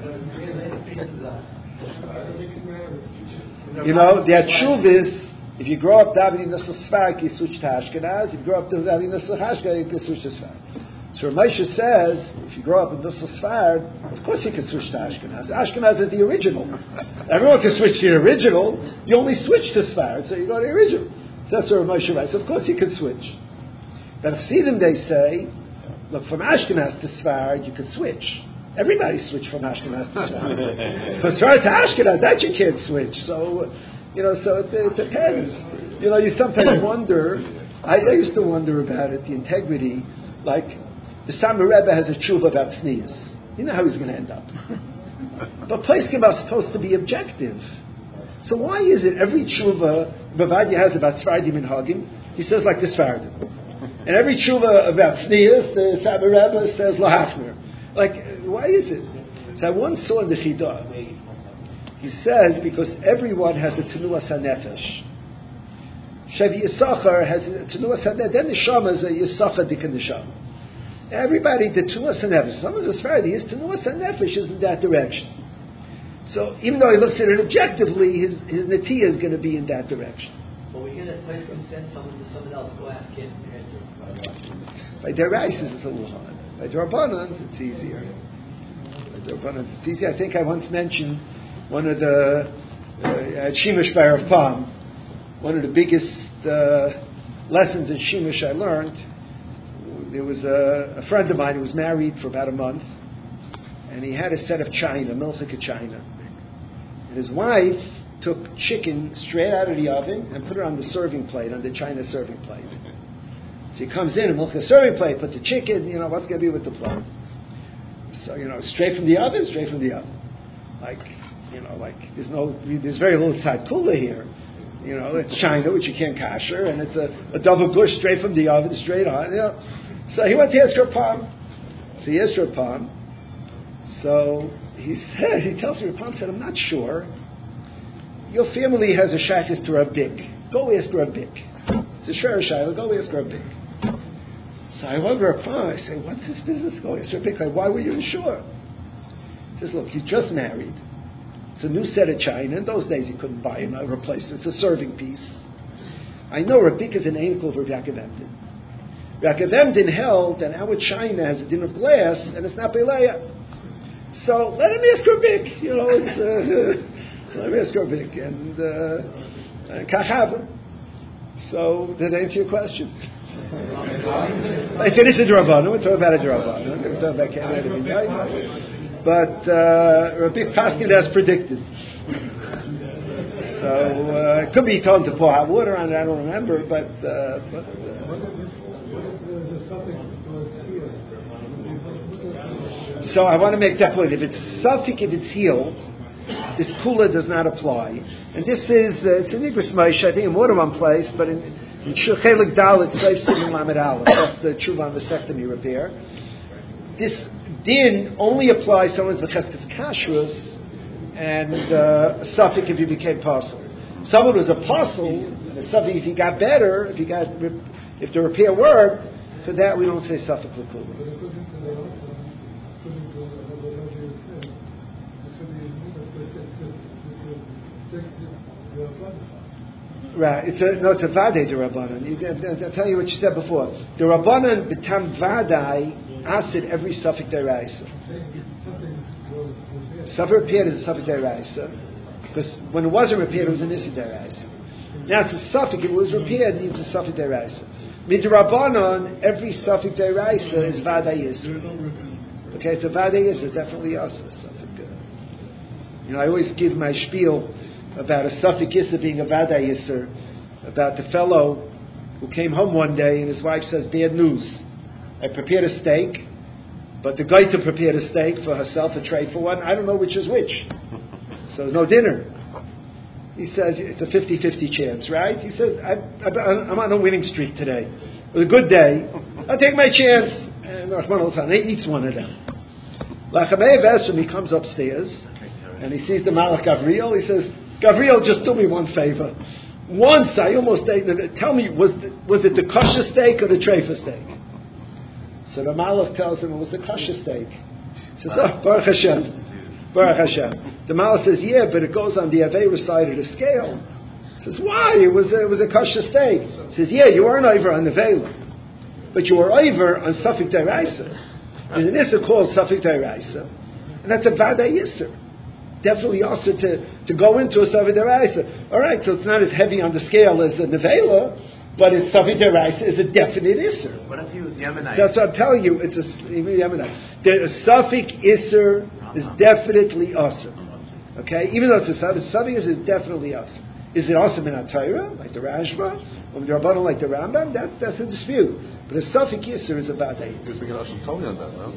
You know, the tshuv is, if you grow up davening Nusach Sfarad, you switch to Ashkenaz. If you grow up davening Nusach Ashkenaz, you can switch to Sfarad. So Ramesha says, if you grow up in Nusach Sfarad, of course you can switch to Ashkenaz. Ashkenaz is the original. Everyone can switch to the original. You only switch to Sfarad, so you go to the original. So that's what Ramesha writes. So of course you can switch. But if Chassidim, they say, look, from Ashkenaz to Sfarad, you could switch. Everybody switched from Ashkenaz to Sfarad. From Sfarad to Ashkenaz, that you can't switch. So, you know, so it, it depends. You know, you sometimes wonder, I, I used to wonder about it, the integrity, like, the Samer Rebbe has a tshuva about sneeze. You know how he's going to end up. But Poskim are supposed to be objective. So why is it every tshuva Bavadia has about Sfardim and Hagim, he says like the Sfardim. And every tshuva about sneeze, the Samer Rebbe says lahachmer. Like, why is it? So I once saw in the Chidah, he says, because everyone has a tenuas hanefesh. Shevi Yisachar has a tenuas hanefesh. Then the Neshama is a Yisachar dik Neshama. Everybody, the tenuas hanefesh. Someone's a Sfaradi, his tenuas hanefesh is in that direction. So even though he looks at it objectively, his his netiya is going to be in that direction. But we hear that Poskim send someone to someone else, go ask him. By their rices, it's a little hard. By their Rabbanans, it's easier. By their Rabbanans, it's easier. I think I once mentioned one of the uh, at Shemesh Bar of Palm, one of the biggest uh, lessons in Shemesh I learned. There was a, a friend of mine who was married for about a month, and he had a set of china, milchika china, and his wife took chicken straight out of the oven and put it on the serving plate, on the china serving plate. So he comes in and milk the serving plate, put the chicken, you know, what's going to be with the plate? So, you know, straight from the oven, straight from the oven. Like, you know, like, there's no, there's very little tzad kula here. You know, it's china, which you can't kasher, and it's a, a double gush straight from the oven, straight on, you know. So he went to ask her palm. So he asked her palm. So he said, he tells her, palm said, I'm not sure. Your family has a shaykhis to Rabbik. Go ask Rabbik. It's a share shayla, go ask Rabbik. So I went to her palm, I say, what's this business going? So Rabbik, like, why were you sure? He says, look, he's just married. It's a new set of china. In those days, he couldn't buy him a replacement. It's a serving piece. I know Rabbik is an ankle of Rabbi Yaakov Emden. Rakavemdin held that our China has a din of glass and it's not Beleya. So let him ask her big, you know, it's, uh, let him ask her big, and uh, Kachava. So, did I answer your question? I said, this is Rabbanon, we're talking about a Rabbanon, we're talking about Canada, but uh, Rabbi Paskin as predicted. So, uh, it could be told to pour hot water on it, I don't remember, but, uh, but uh, so I want to make that point. If it's suffix, if it's healed, this kula does not apply. And this is, uh, it's an Igros Moshe, I think in more than one place, but in, in Chelik Dalet, Seif Siman Lamed Aleph, that's the Tshuva and Vasectomy repair. This din only applies to someone's V'cheskes Kashrus, and uh, a suffix if you became apostle. Someone was apostle, and a suffix if he got better, if he got, if the repair worked, for that we don't say suffix l'kula. Right, it's a no, it's a vadei de Rabbanan. I'll tell you what you said before. The Rabbanan betam vadai asid every suffix deraisa. Suffix repaired is a suffix deraisa because when it wasn't repaired, it was an issa deraisa. Now it's a suffix. If it was repaired, it needs a suffix deraisa. Mid Rabbanan, every suffix deraisa is vadai issa. Okay, it's a vadai issa. It's definitely issa suffix. You know, I always give my spiel about a suffix Yisr being a Vadai Yisr, about the fellow who came home one day and his wife says, bad news. I prepared a steak, but the guy to prepared a steak for herself, a tray for one, I don't know which is which. So there's no dinner. He says, it's a fifty-fifty chance, right? He says, I, I, I'm on a winning streak today. It was a good day. I'll take my chance. And he eats one of them. Lachamei Vesrim, he comes upstairs, and he sees the Malach Gavriel, he says, Gavriel, just do me one favor. Once I almost ate, tell me, was the, was it the kosher steak or the treifa steak? So the Malach tells him it was the kosher steak. He says, oh, Baruch Hashem. Baruch Hashem. The Malach says, yeah, but it goes on the Aveira side of the scale. He says, why? It was, it was a kosher steak. He says, yeah, you weren't over on the Aveira, but you were over on Safik Deraisa. There's an Issa called Safik Deraisa, and that's a Vadai Yisr. Definitely also to, to go into a Safik Deraisa. All right, so it's not as heavy on the scale as the Nevela, but it's Safik Deraisa is a definite Isser. What if he was Yemenite? That's what I'm telling you. It's a Yemenite. The Safik Isser is definitely awesome. Okay, even though it's a Safik, Safik is definitely awesome. Is it awesome in Atayra, like the Rashba, or the Rabbanon, like the Rambam? That's that's a dispute. But a Safik Isser is about that. You're thinking Hashem told me on that, no?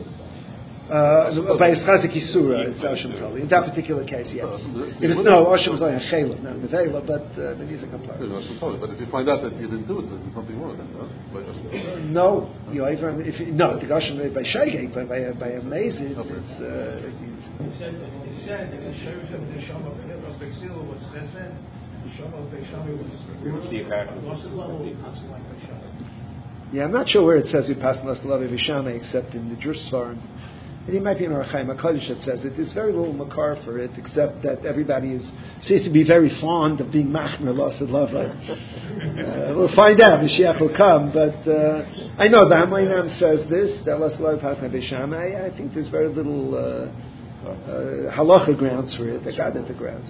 Uh, by Eschazik Yisura, it's Hashem Tali. In that particular case, yes. If it's, no, Hashem is like a Chayla, not Nevela, but uh, then he's a complaint. But if you find out that you didn't do it, there's something wrong with that, No, no? you know, even if you, no, the Hashem by Shaygate, but by by Amazing, it's. Uh, he said, he said that the Sheriff of the Shama of Bexil was Chesed, the Shama of Bexil was lost level, like Bexil. Yeah, I'm not sure where it says we pass lost level Vishama except in the Drush Svarim. It might be in Archaim HaKadosh that says it. There's very little makar for it, except that everybody is seems to be very fond of being machmer losid lava. Uh, we'll find out. Mashiach will come, but uh, I know the Hamayinam says this. That losid lava pasna b'sham. I, I think there's very little uh, uh, halacha grounds for it. I got it the grounds.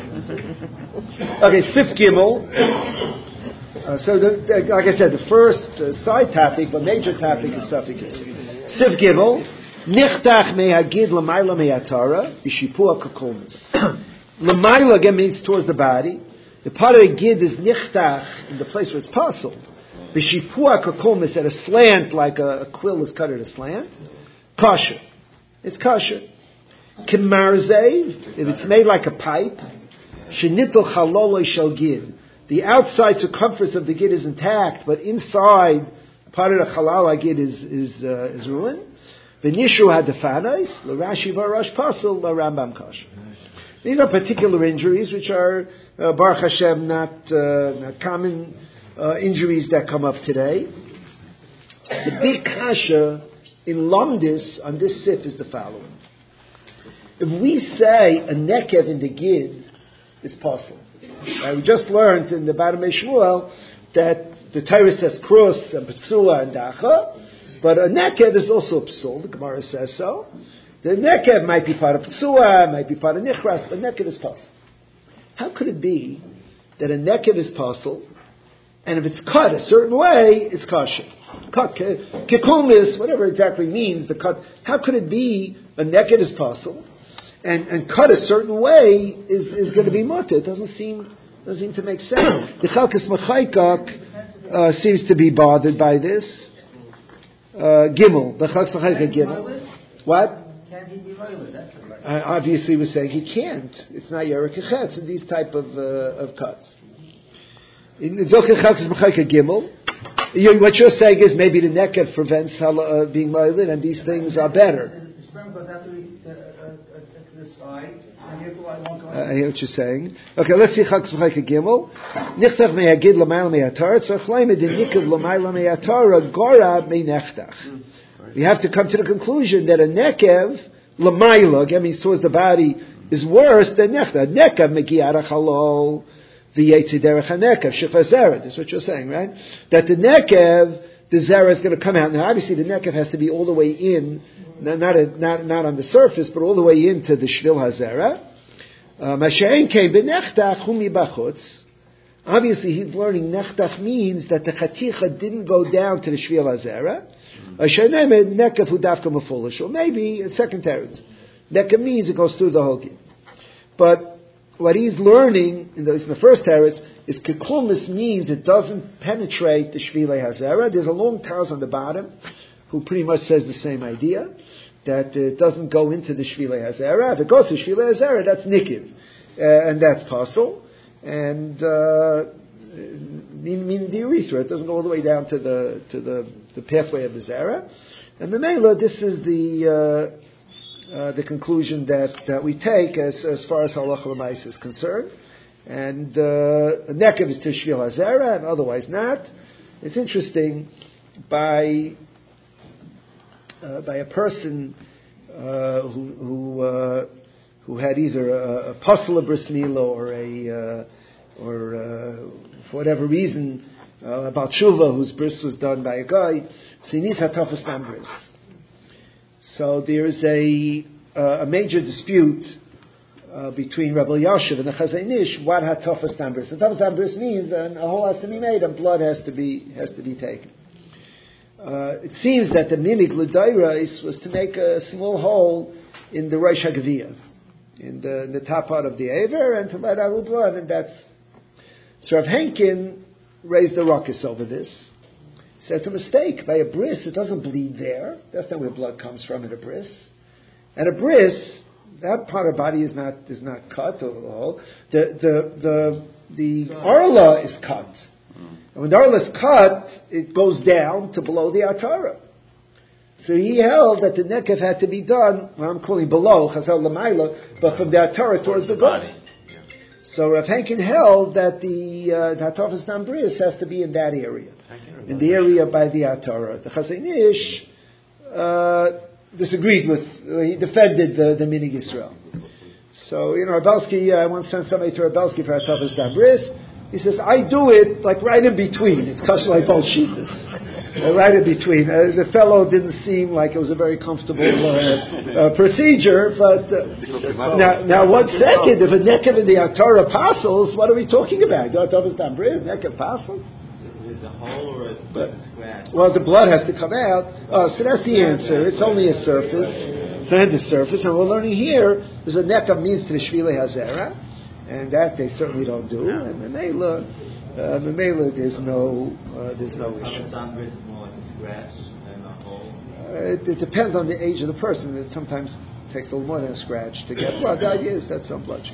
Okay, Sif Gimel. Uh, so, the, the, like I said, the first uh, side topic, but major topic is suffix. Sif Gimel. Nichtach mehagid l'mayla meyatara b'shipua kakolmis. L'mayla again means towards the body. The part of the gid is nichtach in the place where it's possible. B'shipua kakolmis at a slant, like a, a quill is cut at a slant. Kosher. It's kosher. Kimarzev, if it's made like a pipe. Shenitol chaloloi shel gid. The outside circumference of the gid is intact, but inside part of the halal gid is is uh, is ruined. V'nishu hadafanais, l'Rashi v'Arash Pasul, l'Rambam Kasher. These are particular injuries which are, uh, Baruch Hashem, not, uh, not common uh, injuries that come up today. The big kasha in Lomdis on this sif is the following. If we say a nekev in the gid is possible, uh, we just learned in the Bottom Shmuel that the Torah says krus and ptsua and dacha, but a nekev is also psul. The Gemara says so. The nekev might be part of ptsua, might be part of nichras, but nekev is pasul. How could it be that a nekev is pasul, and if it's cut a certain way, it's kosher? Cut kikumis, whatever it exactly means. The cut. How could it be a nekev is pasul, and and cut a certain way is is going to be mutter? It doesn't seem doesn't seem to make sense. The Chalkas Machaikak uh, seems to be bothered by this. Uh, Gimel, the Chalkas Machaikak Gimel. What? Can't he be violent? That's right. Uh, obviously, we're saying he can't. It's not Yerek Echetz in these type of uh, of cuts. In the Chalkas Machaikak Gimel. You, what you're saying is maybe the nekev prevents uh, being violent, and these things are better. The sperm goes out to the, uh, uh, to the side, and therefore I won't go. Uh, I hear what you're saying. Okay, let's see Chaks V'Chayka Gimel. Nichtach me'agid l'mayla me'atar, tzarch leime de nikav l'mayla me'atar, gora me'nechtach. We have to come to the conclusion that a nekev l'mayla, again means towards the body, is worse than nechtach. Nekev me'gi'ara chalol. The Yetzirah Nekev, Shechva Zera. That's what you're saying, right? That the Nekev, the Zera is going to come out. Now, obviously, the Nekev has to be all the way in, not not a, not, not on the surface, but all the way into the Shvil HaZera. Mashein came b'nechtach humi bachutz. Obviously, he's learning nechtach means that the Chaticha didn't go down to the Shvil HaZera. Ashenem Nekev hu dafka mefulish. Or maybe, a second teretz. Nekev means it goes through the whole gid. But what he's learning in the, in the first teretz is kikumis means it doesn't penetrate the shvilei hazera. There's a long taz on the bottom who pretty much says the same idea, that it doesn't go into the shvilei hazera. If it goes to shvilei hazera, that's nikiv, uh, and that's pasul. And uh, mean, mean the urethra, it doesn't go all the way down to the to the, the pathway of the zera. And memela, this is the uh, Uh, the conclusion that, that we take as, as far as halacha l'mais is concerned, and uh, nekev is to shvil hazera, and otherwise not. It's interesting by uh, by a person uh, who who, uh, who had either a, a pasla bris mila or a uh, or uh, for whatever reason uh, about tshuva whose bris was done by a guy, so he needs hatafas tam bris. So there is a uh, a major dispute uh, between Rabbi Yashiv and the Chazon Ish. What hatafas tam bris? Hatafas tam bris means that a hole has to be made and blood has to be has to be taken. Uh, it seems that the minig l'dairais was to make a small hole in the Rosh Hagaviyah, in the, in the top part of the Aver, and to let out blood, and that's. So Rav Henkin raised the ruckus over this. He said it's a mistake. By a bris, it doesn't bleed there. That's not where blood comes from in a bris. And a bris, that part of the body is not is not cut or all. The the the the arla is cut. And when the arla is cut, it goes down to below the atara. So he held that the nekev had to be done, well, I'm calling below, chazal l'mayla, but from the atara towards the body. So Rav Henkin held that the uh, hatafas tam bris has to be in that area, in the area by the atara. The Chazon Ish uh, disagreed with, uh, he defended the, the minig Yisrael. So, you know, Rabelski, uh, I once sent somebody to Rabelski for hatafas tam bris. He says, I do it like right in between. It's kosher like both shitas. Uh, right in between. Uh, the fellow didn't seem like it was a very comfortable uh, uh, procedure, but uh, now, now one second, if a nekev in the Atara apostles, what are we talking about? Nekev apostles? Is it a hole or a but, scratch? Well, the blood has to come out. Uh, so that's the answer. It's only a surface. It's only the surface. And we're learning here, there's a nekev means to the Shvilei Hazera, and that they certainly don't do. And the Mela, uh, the Mela, there's no, uh, there's no issue. More like a scratch than a hole. Uh, it, it depends on the age of the person. It sometimes takes a little more than a scratch to get blood. The idea is that some blood should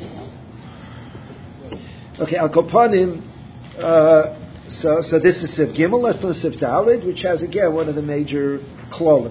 come. Okay, Al Kopanim. Uh, so, so this is Sif Gimel. Let's do Sif Dalid, which has again one of the major klolim.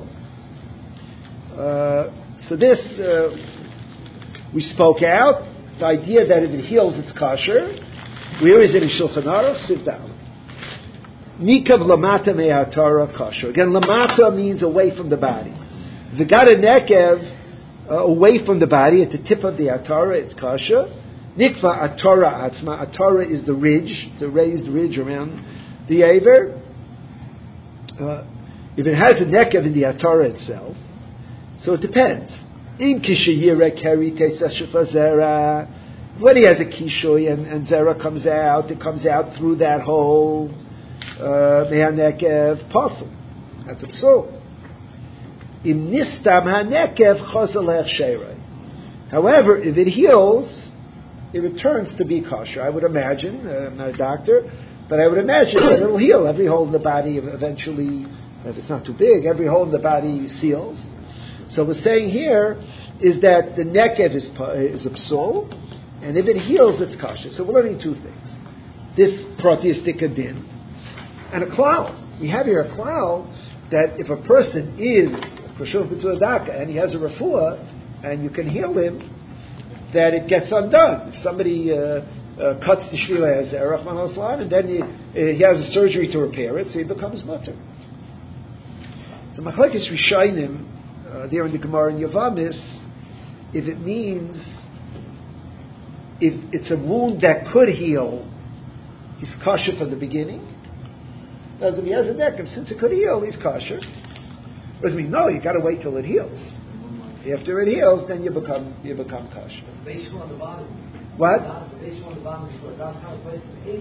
Uh, so this uh, we spoke out. The idea that if it heals, it's kosher. Where is it in Shulchan Aruch? Sif Dalid. Nikav lamata me'atara kosher. Again, lamata means away from the body. If you got a nekev uh, away from the body at the tip of the atara, it's kosher. Nikva atara atzma. Atara is the ridge, the raised ridge around the Aver, uh, if it has a nekev in the Atara itself, so it depends. In Kishayira Keri Tetzashifa Zera, when he has a Kishoy and, and Zera comes out, it comes out through that hole, Meha Nekev, Posel. That's a psul. Im Nistam HaNekev Chosel Hechsherei. However, if it heals, it returns to be kosher. I would imagine, uh, I'm not a doctor, but I would imagine that it'll heal. Every hole in the body eventually, if it's not too big, every hole in the body seals. So we're saying here is that the nekev is, is a psul, and if it heals, it's kosher. So we're learning two things. This protistic din, and a klal. We have here a klal that if a person is kosher b'tzur daka and he has a refuah, and you can heal him, that it gets undone. If somebody uh, uh, cuts the shvila as Rahman al-Islam, and then he, uh, he has a surgery to repair it, so he becomes mutter. So Machlekes Rishonim, uh, there in the Gemara in Yavamis, if it means, if it's a wound that could heal, he's kosher from the beginning. As if he has a neck, and since it could heal, he's kosher. Doesn't mean, no, you got to wait till it heals. After it heals, then you become you become kosher. Based on the bottom. What? Based on the bottom, that's kind of place. They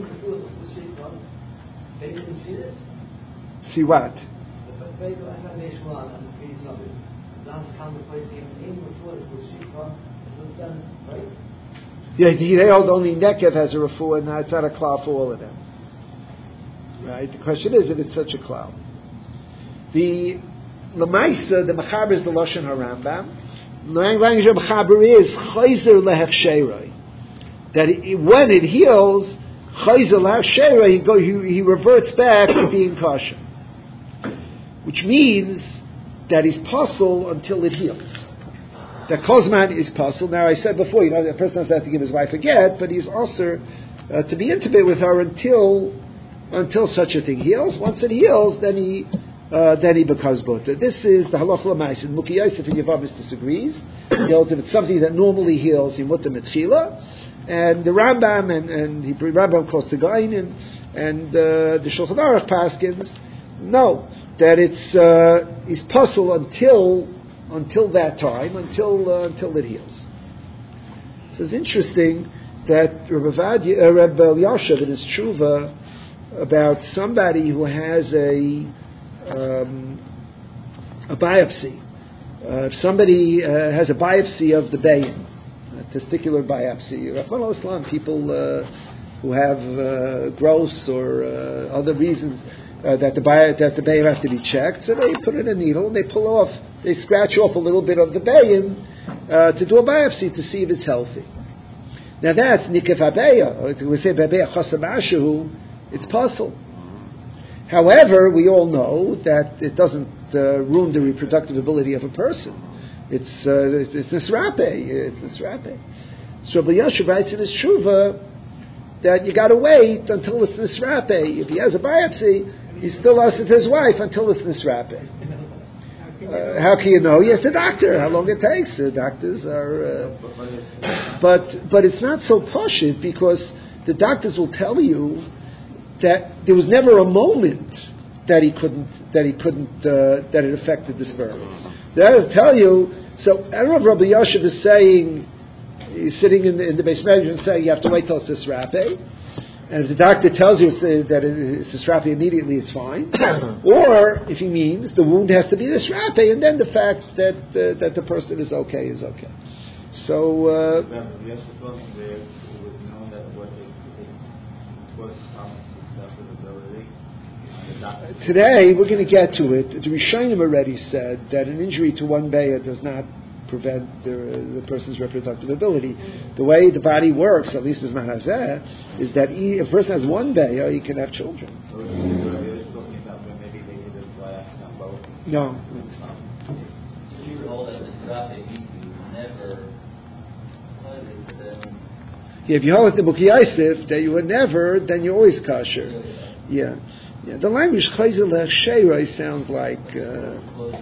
didn't see this. See what? The baby last time they swung and the feet something. Last time the place came in before the sheep from it was done, right? Yeah, they hold only nekev has a refuah, and it's not a klal for all of them. Right? The question is if it's such a klal. The Lamaisa, the Mechaber is the Lashon HaRambam. The language of Mechaber is Chayzer Lehechsherei. That it, when it heals, Chayzer Lehechsherei, he, go, he, he reverts back to being kosher. Which means that he's puzzled until it heals. That Kozman is puzzled. Now I said before, you know, the person doesn't have to give his wife a get, but he's also uh, to be intimate with her until until such a thing heals. Once it heals, then he Uh, then he becomes butter. This is the halach l'mais. And Muki Yosef in Yavamis disagrees. He holds if it's something that normally heals, he mutter mitchila. And the Rambam and, and he Rambam calls the Gainin and uh, the Shulchan Aruch paskins no, that it's uh, he's puzzled until until that time, until uh, until it heals. So it's interesting that Rabbi Vadia, uh, Rabbi Elyashiv in his tshuva about somebody who has a Um, a biopsy. Uh, if somebody uh, has a biopsy of the bayin, a testicular biopsy, Rahman al-Islam, people uh, who have uh, growths or uh, other reasons uh, that the bi- that the bayin has to be checked, so they put in a needle and they pull off, they scratch off a little bit of the bayin uh, to do a biopsy to see if it's healthy. Now that's nikef habeya. We say bebeya chasam ashu. It's puzzle. However, we all know that it doesn't uh, ruin the reproductive ability of a person. It's uh, it's, it's nisrape. It's nisrape. So Rabbi Yosef writes in his tshuva that you got to wait until it's nisrape. If he has a biopsy, he still asks it to his wife until it's nisrape. Uh, how can you know? Yes, the doctor. How long it takes? The doctors are. Uh, but but it's not so pashut because the doctors will tell you that there was never a moment that he couldn't that he couldn't uh, that it affected the sperm. That'll tell you. So I don't know if Rabbi Yosef is saying he's sitting in the, in the base management saying you have to wait till it's nisrape, and if the doctor tells you that it's nisrape immediately, it's fine. Or if he means the wound has to be nisrape, and then the fact that uh, that the person is okay is okay. So. Uh, Today, we're going to get to it. The Rishonim already said that an injury to one beya does not prevent the, the person's reproductive ability. The way the body works, at least as Mahazeh, is that he, if a person has one beya, he can have children. No. Yeah, if you hold it to Muki Yosef that you were never, then you're always kosher. Yeah. Yeah, the language Chayzer Lehechsherei sounds like. Uh,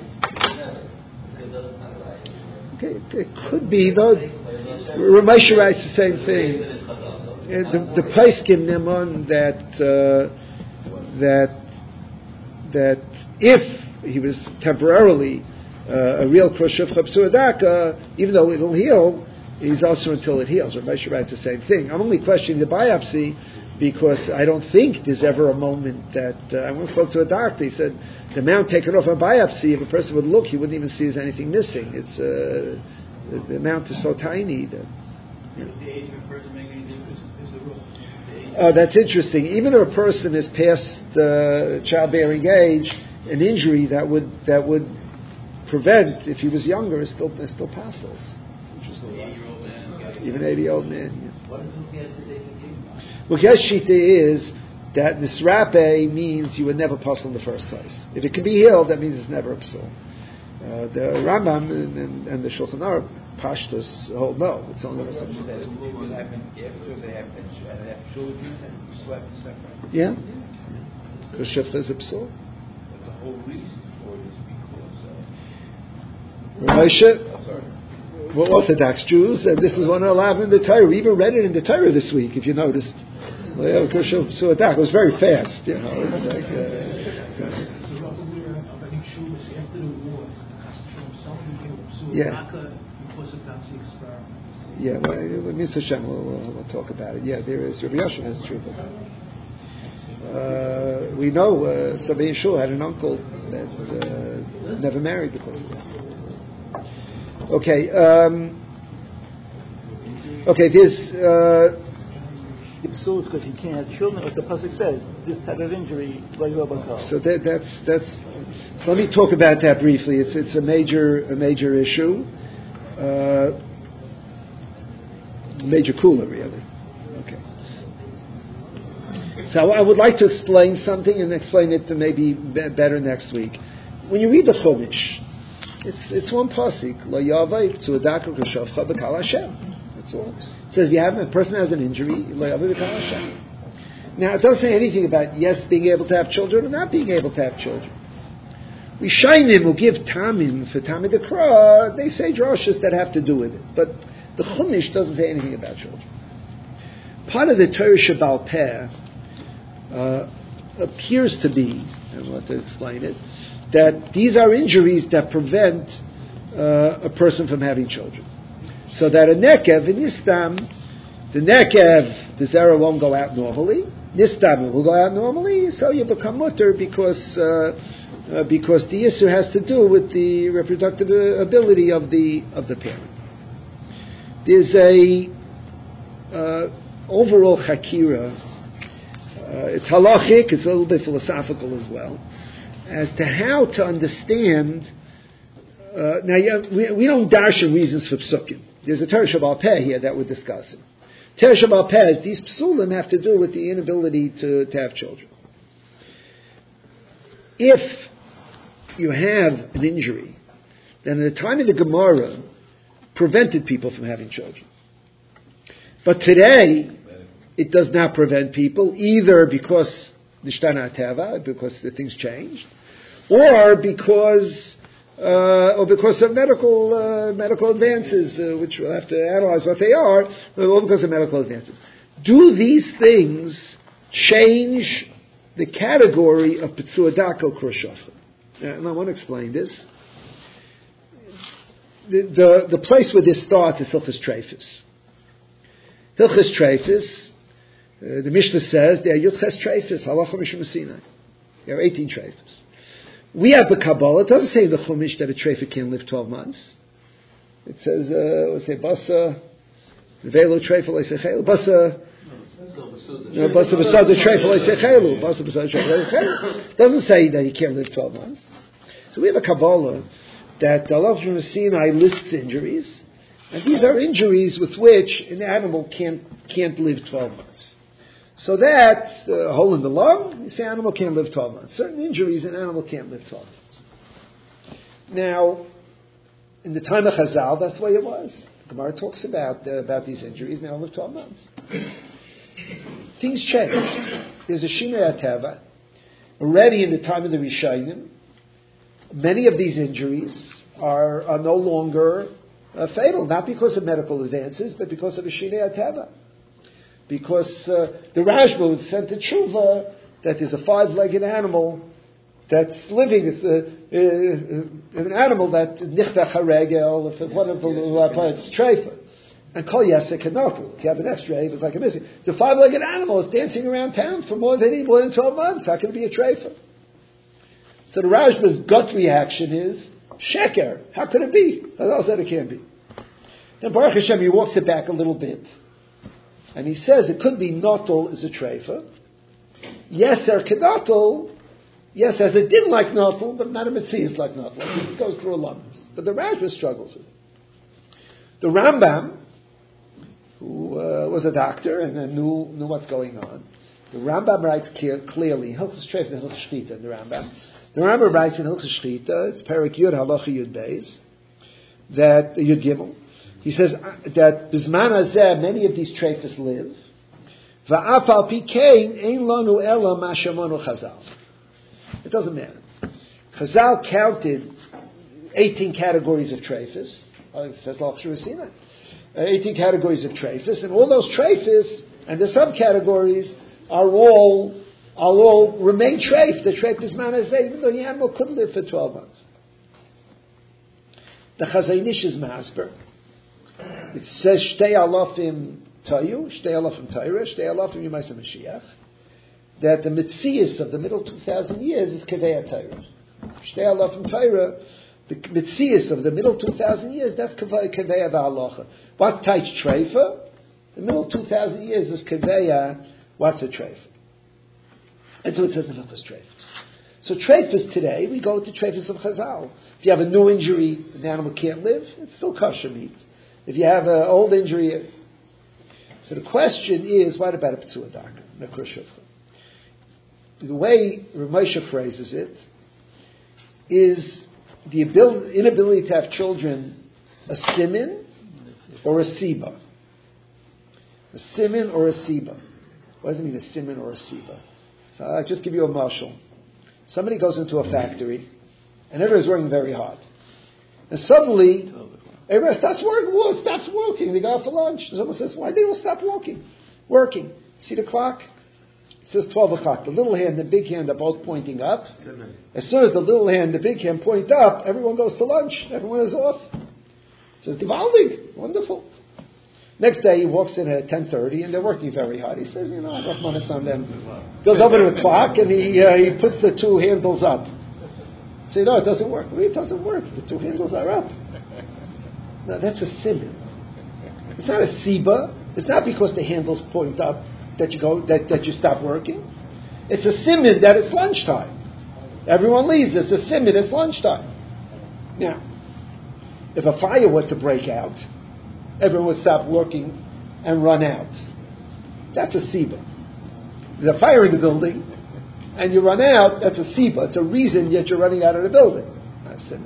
okay, it could be though. Ramesha writes the same thing. Uh, the the Paiskim Neman that uh, that that if he was temporarily uh, a real Khrushchev Chapsuadaka, even though it'll heal, he's also until it heals. Or Moshe writes the same thing. I'm only questioning the biopsy because I don't think there's ever a moment that uh, I once spoke to a doctor. He said the amount taken off a biopsy, if a person would look, he wouldn't even see there's anything missing. It's uh, the, the amount is so tiny that. Yeah. Does the age of a person make any difference? Is the rule? Oh, that's interesting. Even if a person is past uh, childbearing age, an injury that would that would prevent, if he was younger, is still is still possible. It's interesting. eighty-year-old man. Even eighty-year-old man. Yeah. What is the guess that they can do? Well, Shita is that Nisrape means you were never puzzled in the first place. If it can be healed, that means it's never a psul. Uh, the Rambam and, and, and the Shulchan Aruch Pashtus hold no. It's only the subject. Yeah. Because Shifra is a psul. But the whole reason for it is because uh, Moshe, we're Orthodox Jews, and this is one allowed in the Torah. We even read it in the Torah this week, if you noticed. Well, yeah, it was very fast, you know. It's like, uh, yeah. Yeah, well, Mister Hashem, we'll, we'll, we'll talk about it. Yeah, there is. Rabbi Yosef has truth about it. Uh, we know uh, Sabbi Yeshua had an uncle that uh, never married because of that. Okay. Um, okay, there's. Uh, So it's because he can't have children, as the pasuk says, this type of injury. So that, that's that's. So let me talk about that briefly. It's it's a major a major issue, uh, major kula really. Okay. So I would like to explain something and explain it to maybe be better next week. When you read the Chumash, it's it's one pasuk. Lo yavai tzudaka k'shavcha b'kal Hashem. That's all. It says if you have a person has an injury, lo yavai b'kal Hashem. Now it doesn't say anything about yes being able to have children or not being able to have children. We shainim will give tamim for tamid akra. They say drashas that have to do with it, but the Chumash doesn't say anything about children. Part of the Torah Shebal Peh uh, appears to be, I don't want to explain it, that these are injuries that prevent uh, a person from having children. So that a nekev in Nistam, the nekev, the zera won't go out normally. Nistam will go out normally, so you become mutter because uh, uh, because the issue has to do with the reproductive ability of the of the parent. There's a uh, overall chakira. Uh, it's halachic. It's a little bit philosophical as well, as to how to understand. Uh, now, yeah, we, we don't darshan reasons for psukim. There's a Torah Shebal Peh here that we're discussing. Torah Shebal Peh, these psulim have to do with the inability to, to have children. If you have an injury, then at the time of the Gemara, prevented people from having children. But today, it does not prevent people, either because nishtana teva, because the things changed, or because uh, or because of medical uh, medical advances, uh, which we'll have to analyze what they are, or because of medical advances. Do these things change the category of Petzuadako Khrushchev? And I want to explain this. The, the, the place where this starts is Hilchos Treifus. Hilchos Treifus, uh, the Mishnah says, there are Yudches Treifus, Halacha Mishum Sinai. There are eighteen Treifus. We have the Kabbalah. It doesn't say in the Chumash that a Treifus can live twelve months. It says, uh, let's say, Basa, Velo Treifus, Leisechelu, Basa, no, Basa Basada Treifus, Leisechelu, Basa Basada Treifus, Leisechelu. It doesn't say that he can't live twelve months. So we have a Kabbalah that Allah from Sinai lists injuries, and these are injuries with which an animal can't can't live twelve months. So that uh, hole in the lung, you say animal can't live twelve months. Certain injuries, an animal can't live twelve months. Now, in the time of Chazal, that's the way it was. The Gemara talks about uh, about these injuries, and they don't live twelve months. Things changed. There's a Shinei Ateva. Already in the time of the Rishonim, many of these injuries are, are no longer uh, fatal, not because of medical advances, but because of a Shinei Ateva. Because uh, the Rashba was sent to Tshuva that there's a five-legged animal that's living. It's a, uh, an animal that nichtach haregel, if one of the parts treifa. And kol yasek kanotl. If you have an extra, it's like a missing. It's a five-legged animal. It's dancing around town for more than more than twelve months. How can it be a treifa? So the Rashba's gut reaction is sheker. How could it be? Allah said it can't be. Then Baruch Hashem, he walks it back a little bit, and he says it could be notl is a treifa. Yeser kanotl. Yes, as it didn't like notl, but not a mitzias like notl. It goes through a lumps. But the Rashba struggles with it. The Rambam, who uh, was a doctor and uh, knew knew what's going on. The Rambam writes clear, clearly, Hilchos Treif and Hilchos Shchita in the Rambam. The Rambam writes in Hilchos Shchita, it's Perek Yud Halacha Yud Beis, that Yud Gimel. He says that Bizman Hazeh, many of these treifas live. Va'af al pikein ein lanu ela ma shamanu Chazal. It doesn't matter. Chazal counted eighteen categories of treifas. It says Lach Shurasina. eighteen categories of treifas, and all those treifas and the subcategories are all are all remain treif. The treif is manazeh, even though the animal couldn't live for twelve months. The Chazon Ish is masber. It says Shtei alafim tayu, Shtei alafim tayra, Shtei alafim yimaysa Mashiach. That the mitzias of the middle two thousand years is kavei tayra. Shtei alafim tayra. The mitzias of the middle two thousand years, that's Kaveya V'Halacha. What type treifa? The middle two thousand years is Kaveya, what's a treifa? And so it says in Hilchos Treifas. So treifas today, we go to treifas of Chazal. If you have a new injury, the animal can't live, it's still kosher meat. If you have an old injury, so the question is, what about a P'tzua Daka? The way Rav Moshe phrases it is the ability, inability to have children, a simin or a siba. A simin or a siba. What does it mean, a simin or a siba? So I'll just give you a marshal. Somebody goes into a factory, and everyone's working very hard. And suddenly, everybody stops working. Whoa, stops working. They go out for lunch. Someone says, why do they all stop working? Working. See the clock? It says twelve o'clock. The little hand and the big hand are both pointing up. As soon as the little hand and the big hand point up, everyone goes to lunch. Everyone is off. It says, Gewaldig. Wonderful. Next day he walks in at ten thirty and they're working very hard. He says, you know, I got money on them. Goes over to the clock and he uh, he puts the two handles up. Say, no, it doesn't work. Well, it doesn't work. The two handles are up. No, that's a siman. It's not a siba. It's not because the handles point up that you go that, that you stop working. It's a siman that it's lunchtime. Everyone leaves. It's a siman. It's lunchtime. Now, if a fire were to break out, everyone would stop working and run out. That's a siba. There's a fire in the building, and you run out. That's a siba. It's a reason that you're running out of the building. That's siba.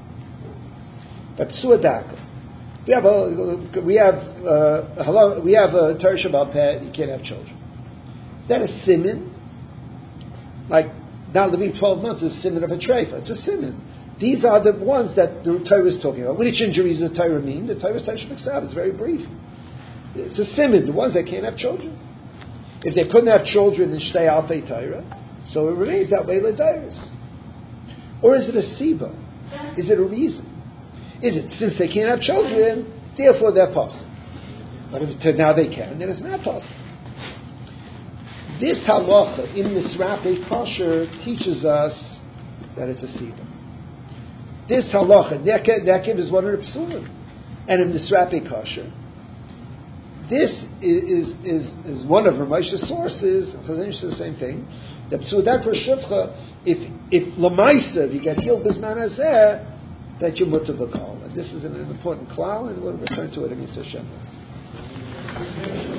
But P'tzua Daka. We have a we have uh, hello, we have a Torah Shabbat pet. You can't have children. Is that a siman? Like not living twelve months is a siman of a treifa. It's a siman. These are the ones that the Torah is talking about. Which injuries does the Torah mean? The Torah is Torah Shabbat. It's very brief. It's a siman. The ones that can't have children. If they couldn't have children in Shtei Alfei Torah, so it remains that way l'dairos. Or is it a siba? Is it a reason? Is it since they can't have children, therefore they're possible? But if to now they can, then it's not possible. This halacha in Nisrapei Kosher teaches us that it's a siba. This halacha, Nekev is one of the psulim, and in Nisrapei Kosher, this is is is one of Rav Moshe's sources. Chazon says the same thing. The P'tzua Daka Shivcha, if if Lamaisa, if you get healed Bisman Hazeh, that you're mutter b'kol. And this is an, an important klal, and we'll return to it in Yisrael Hashem next time.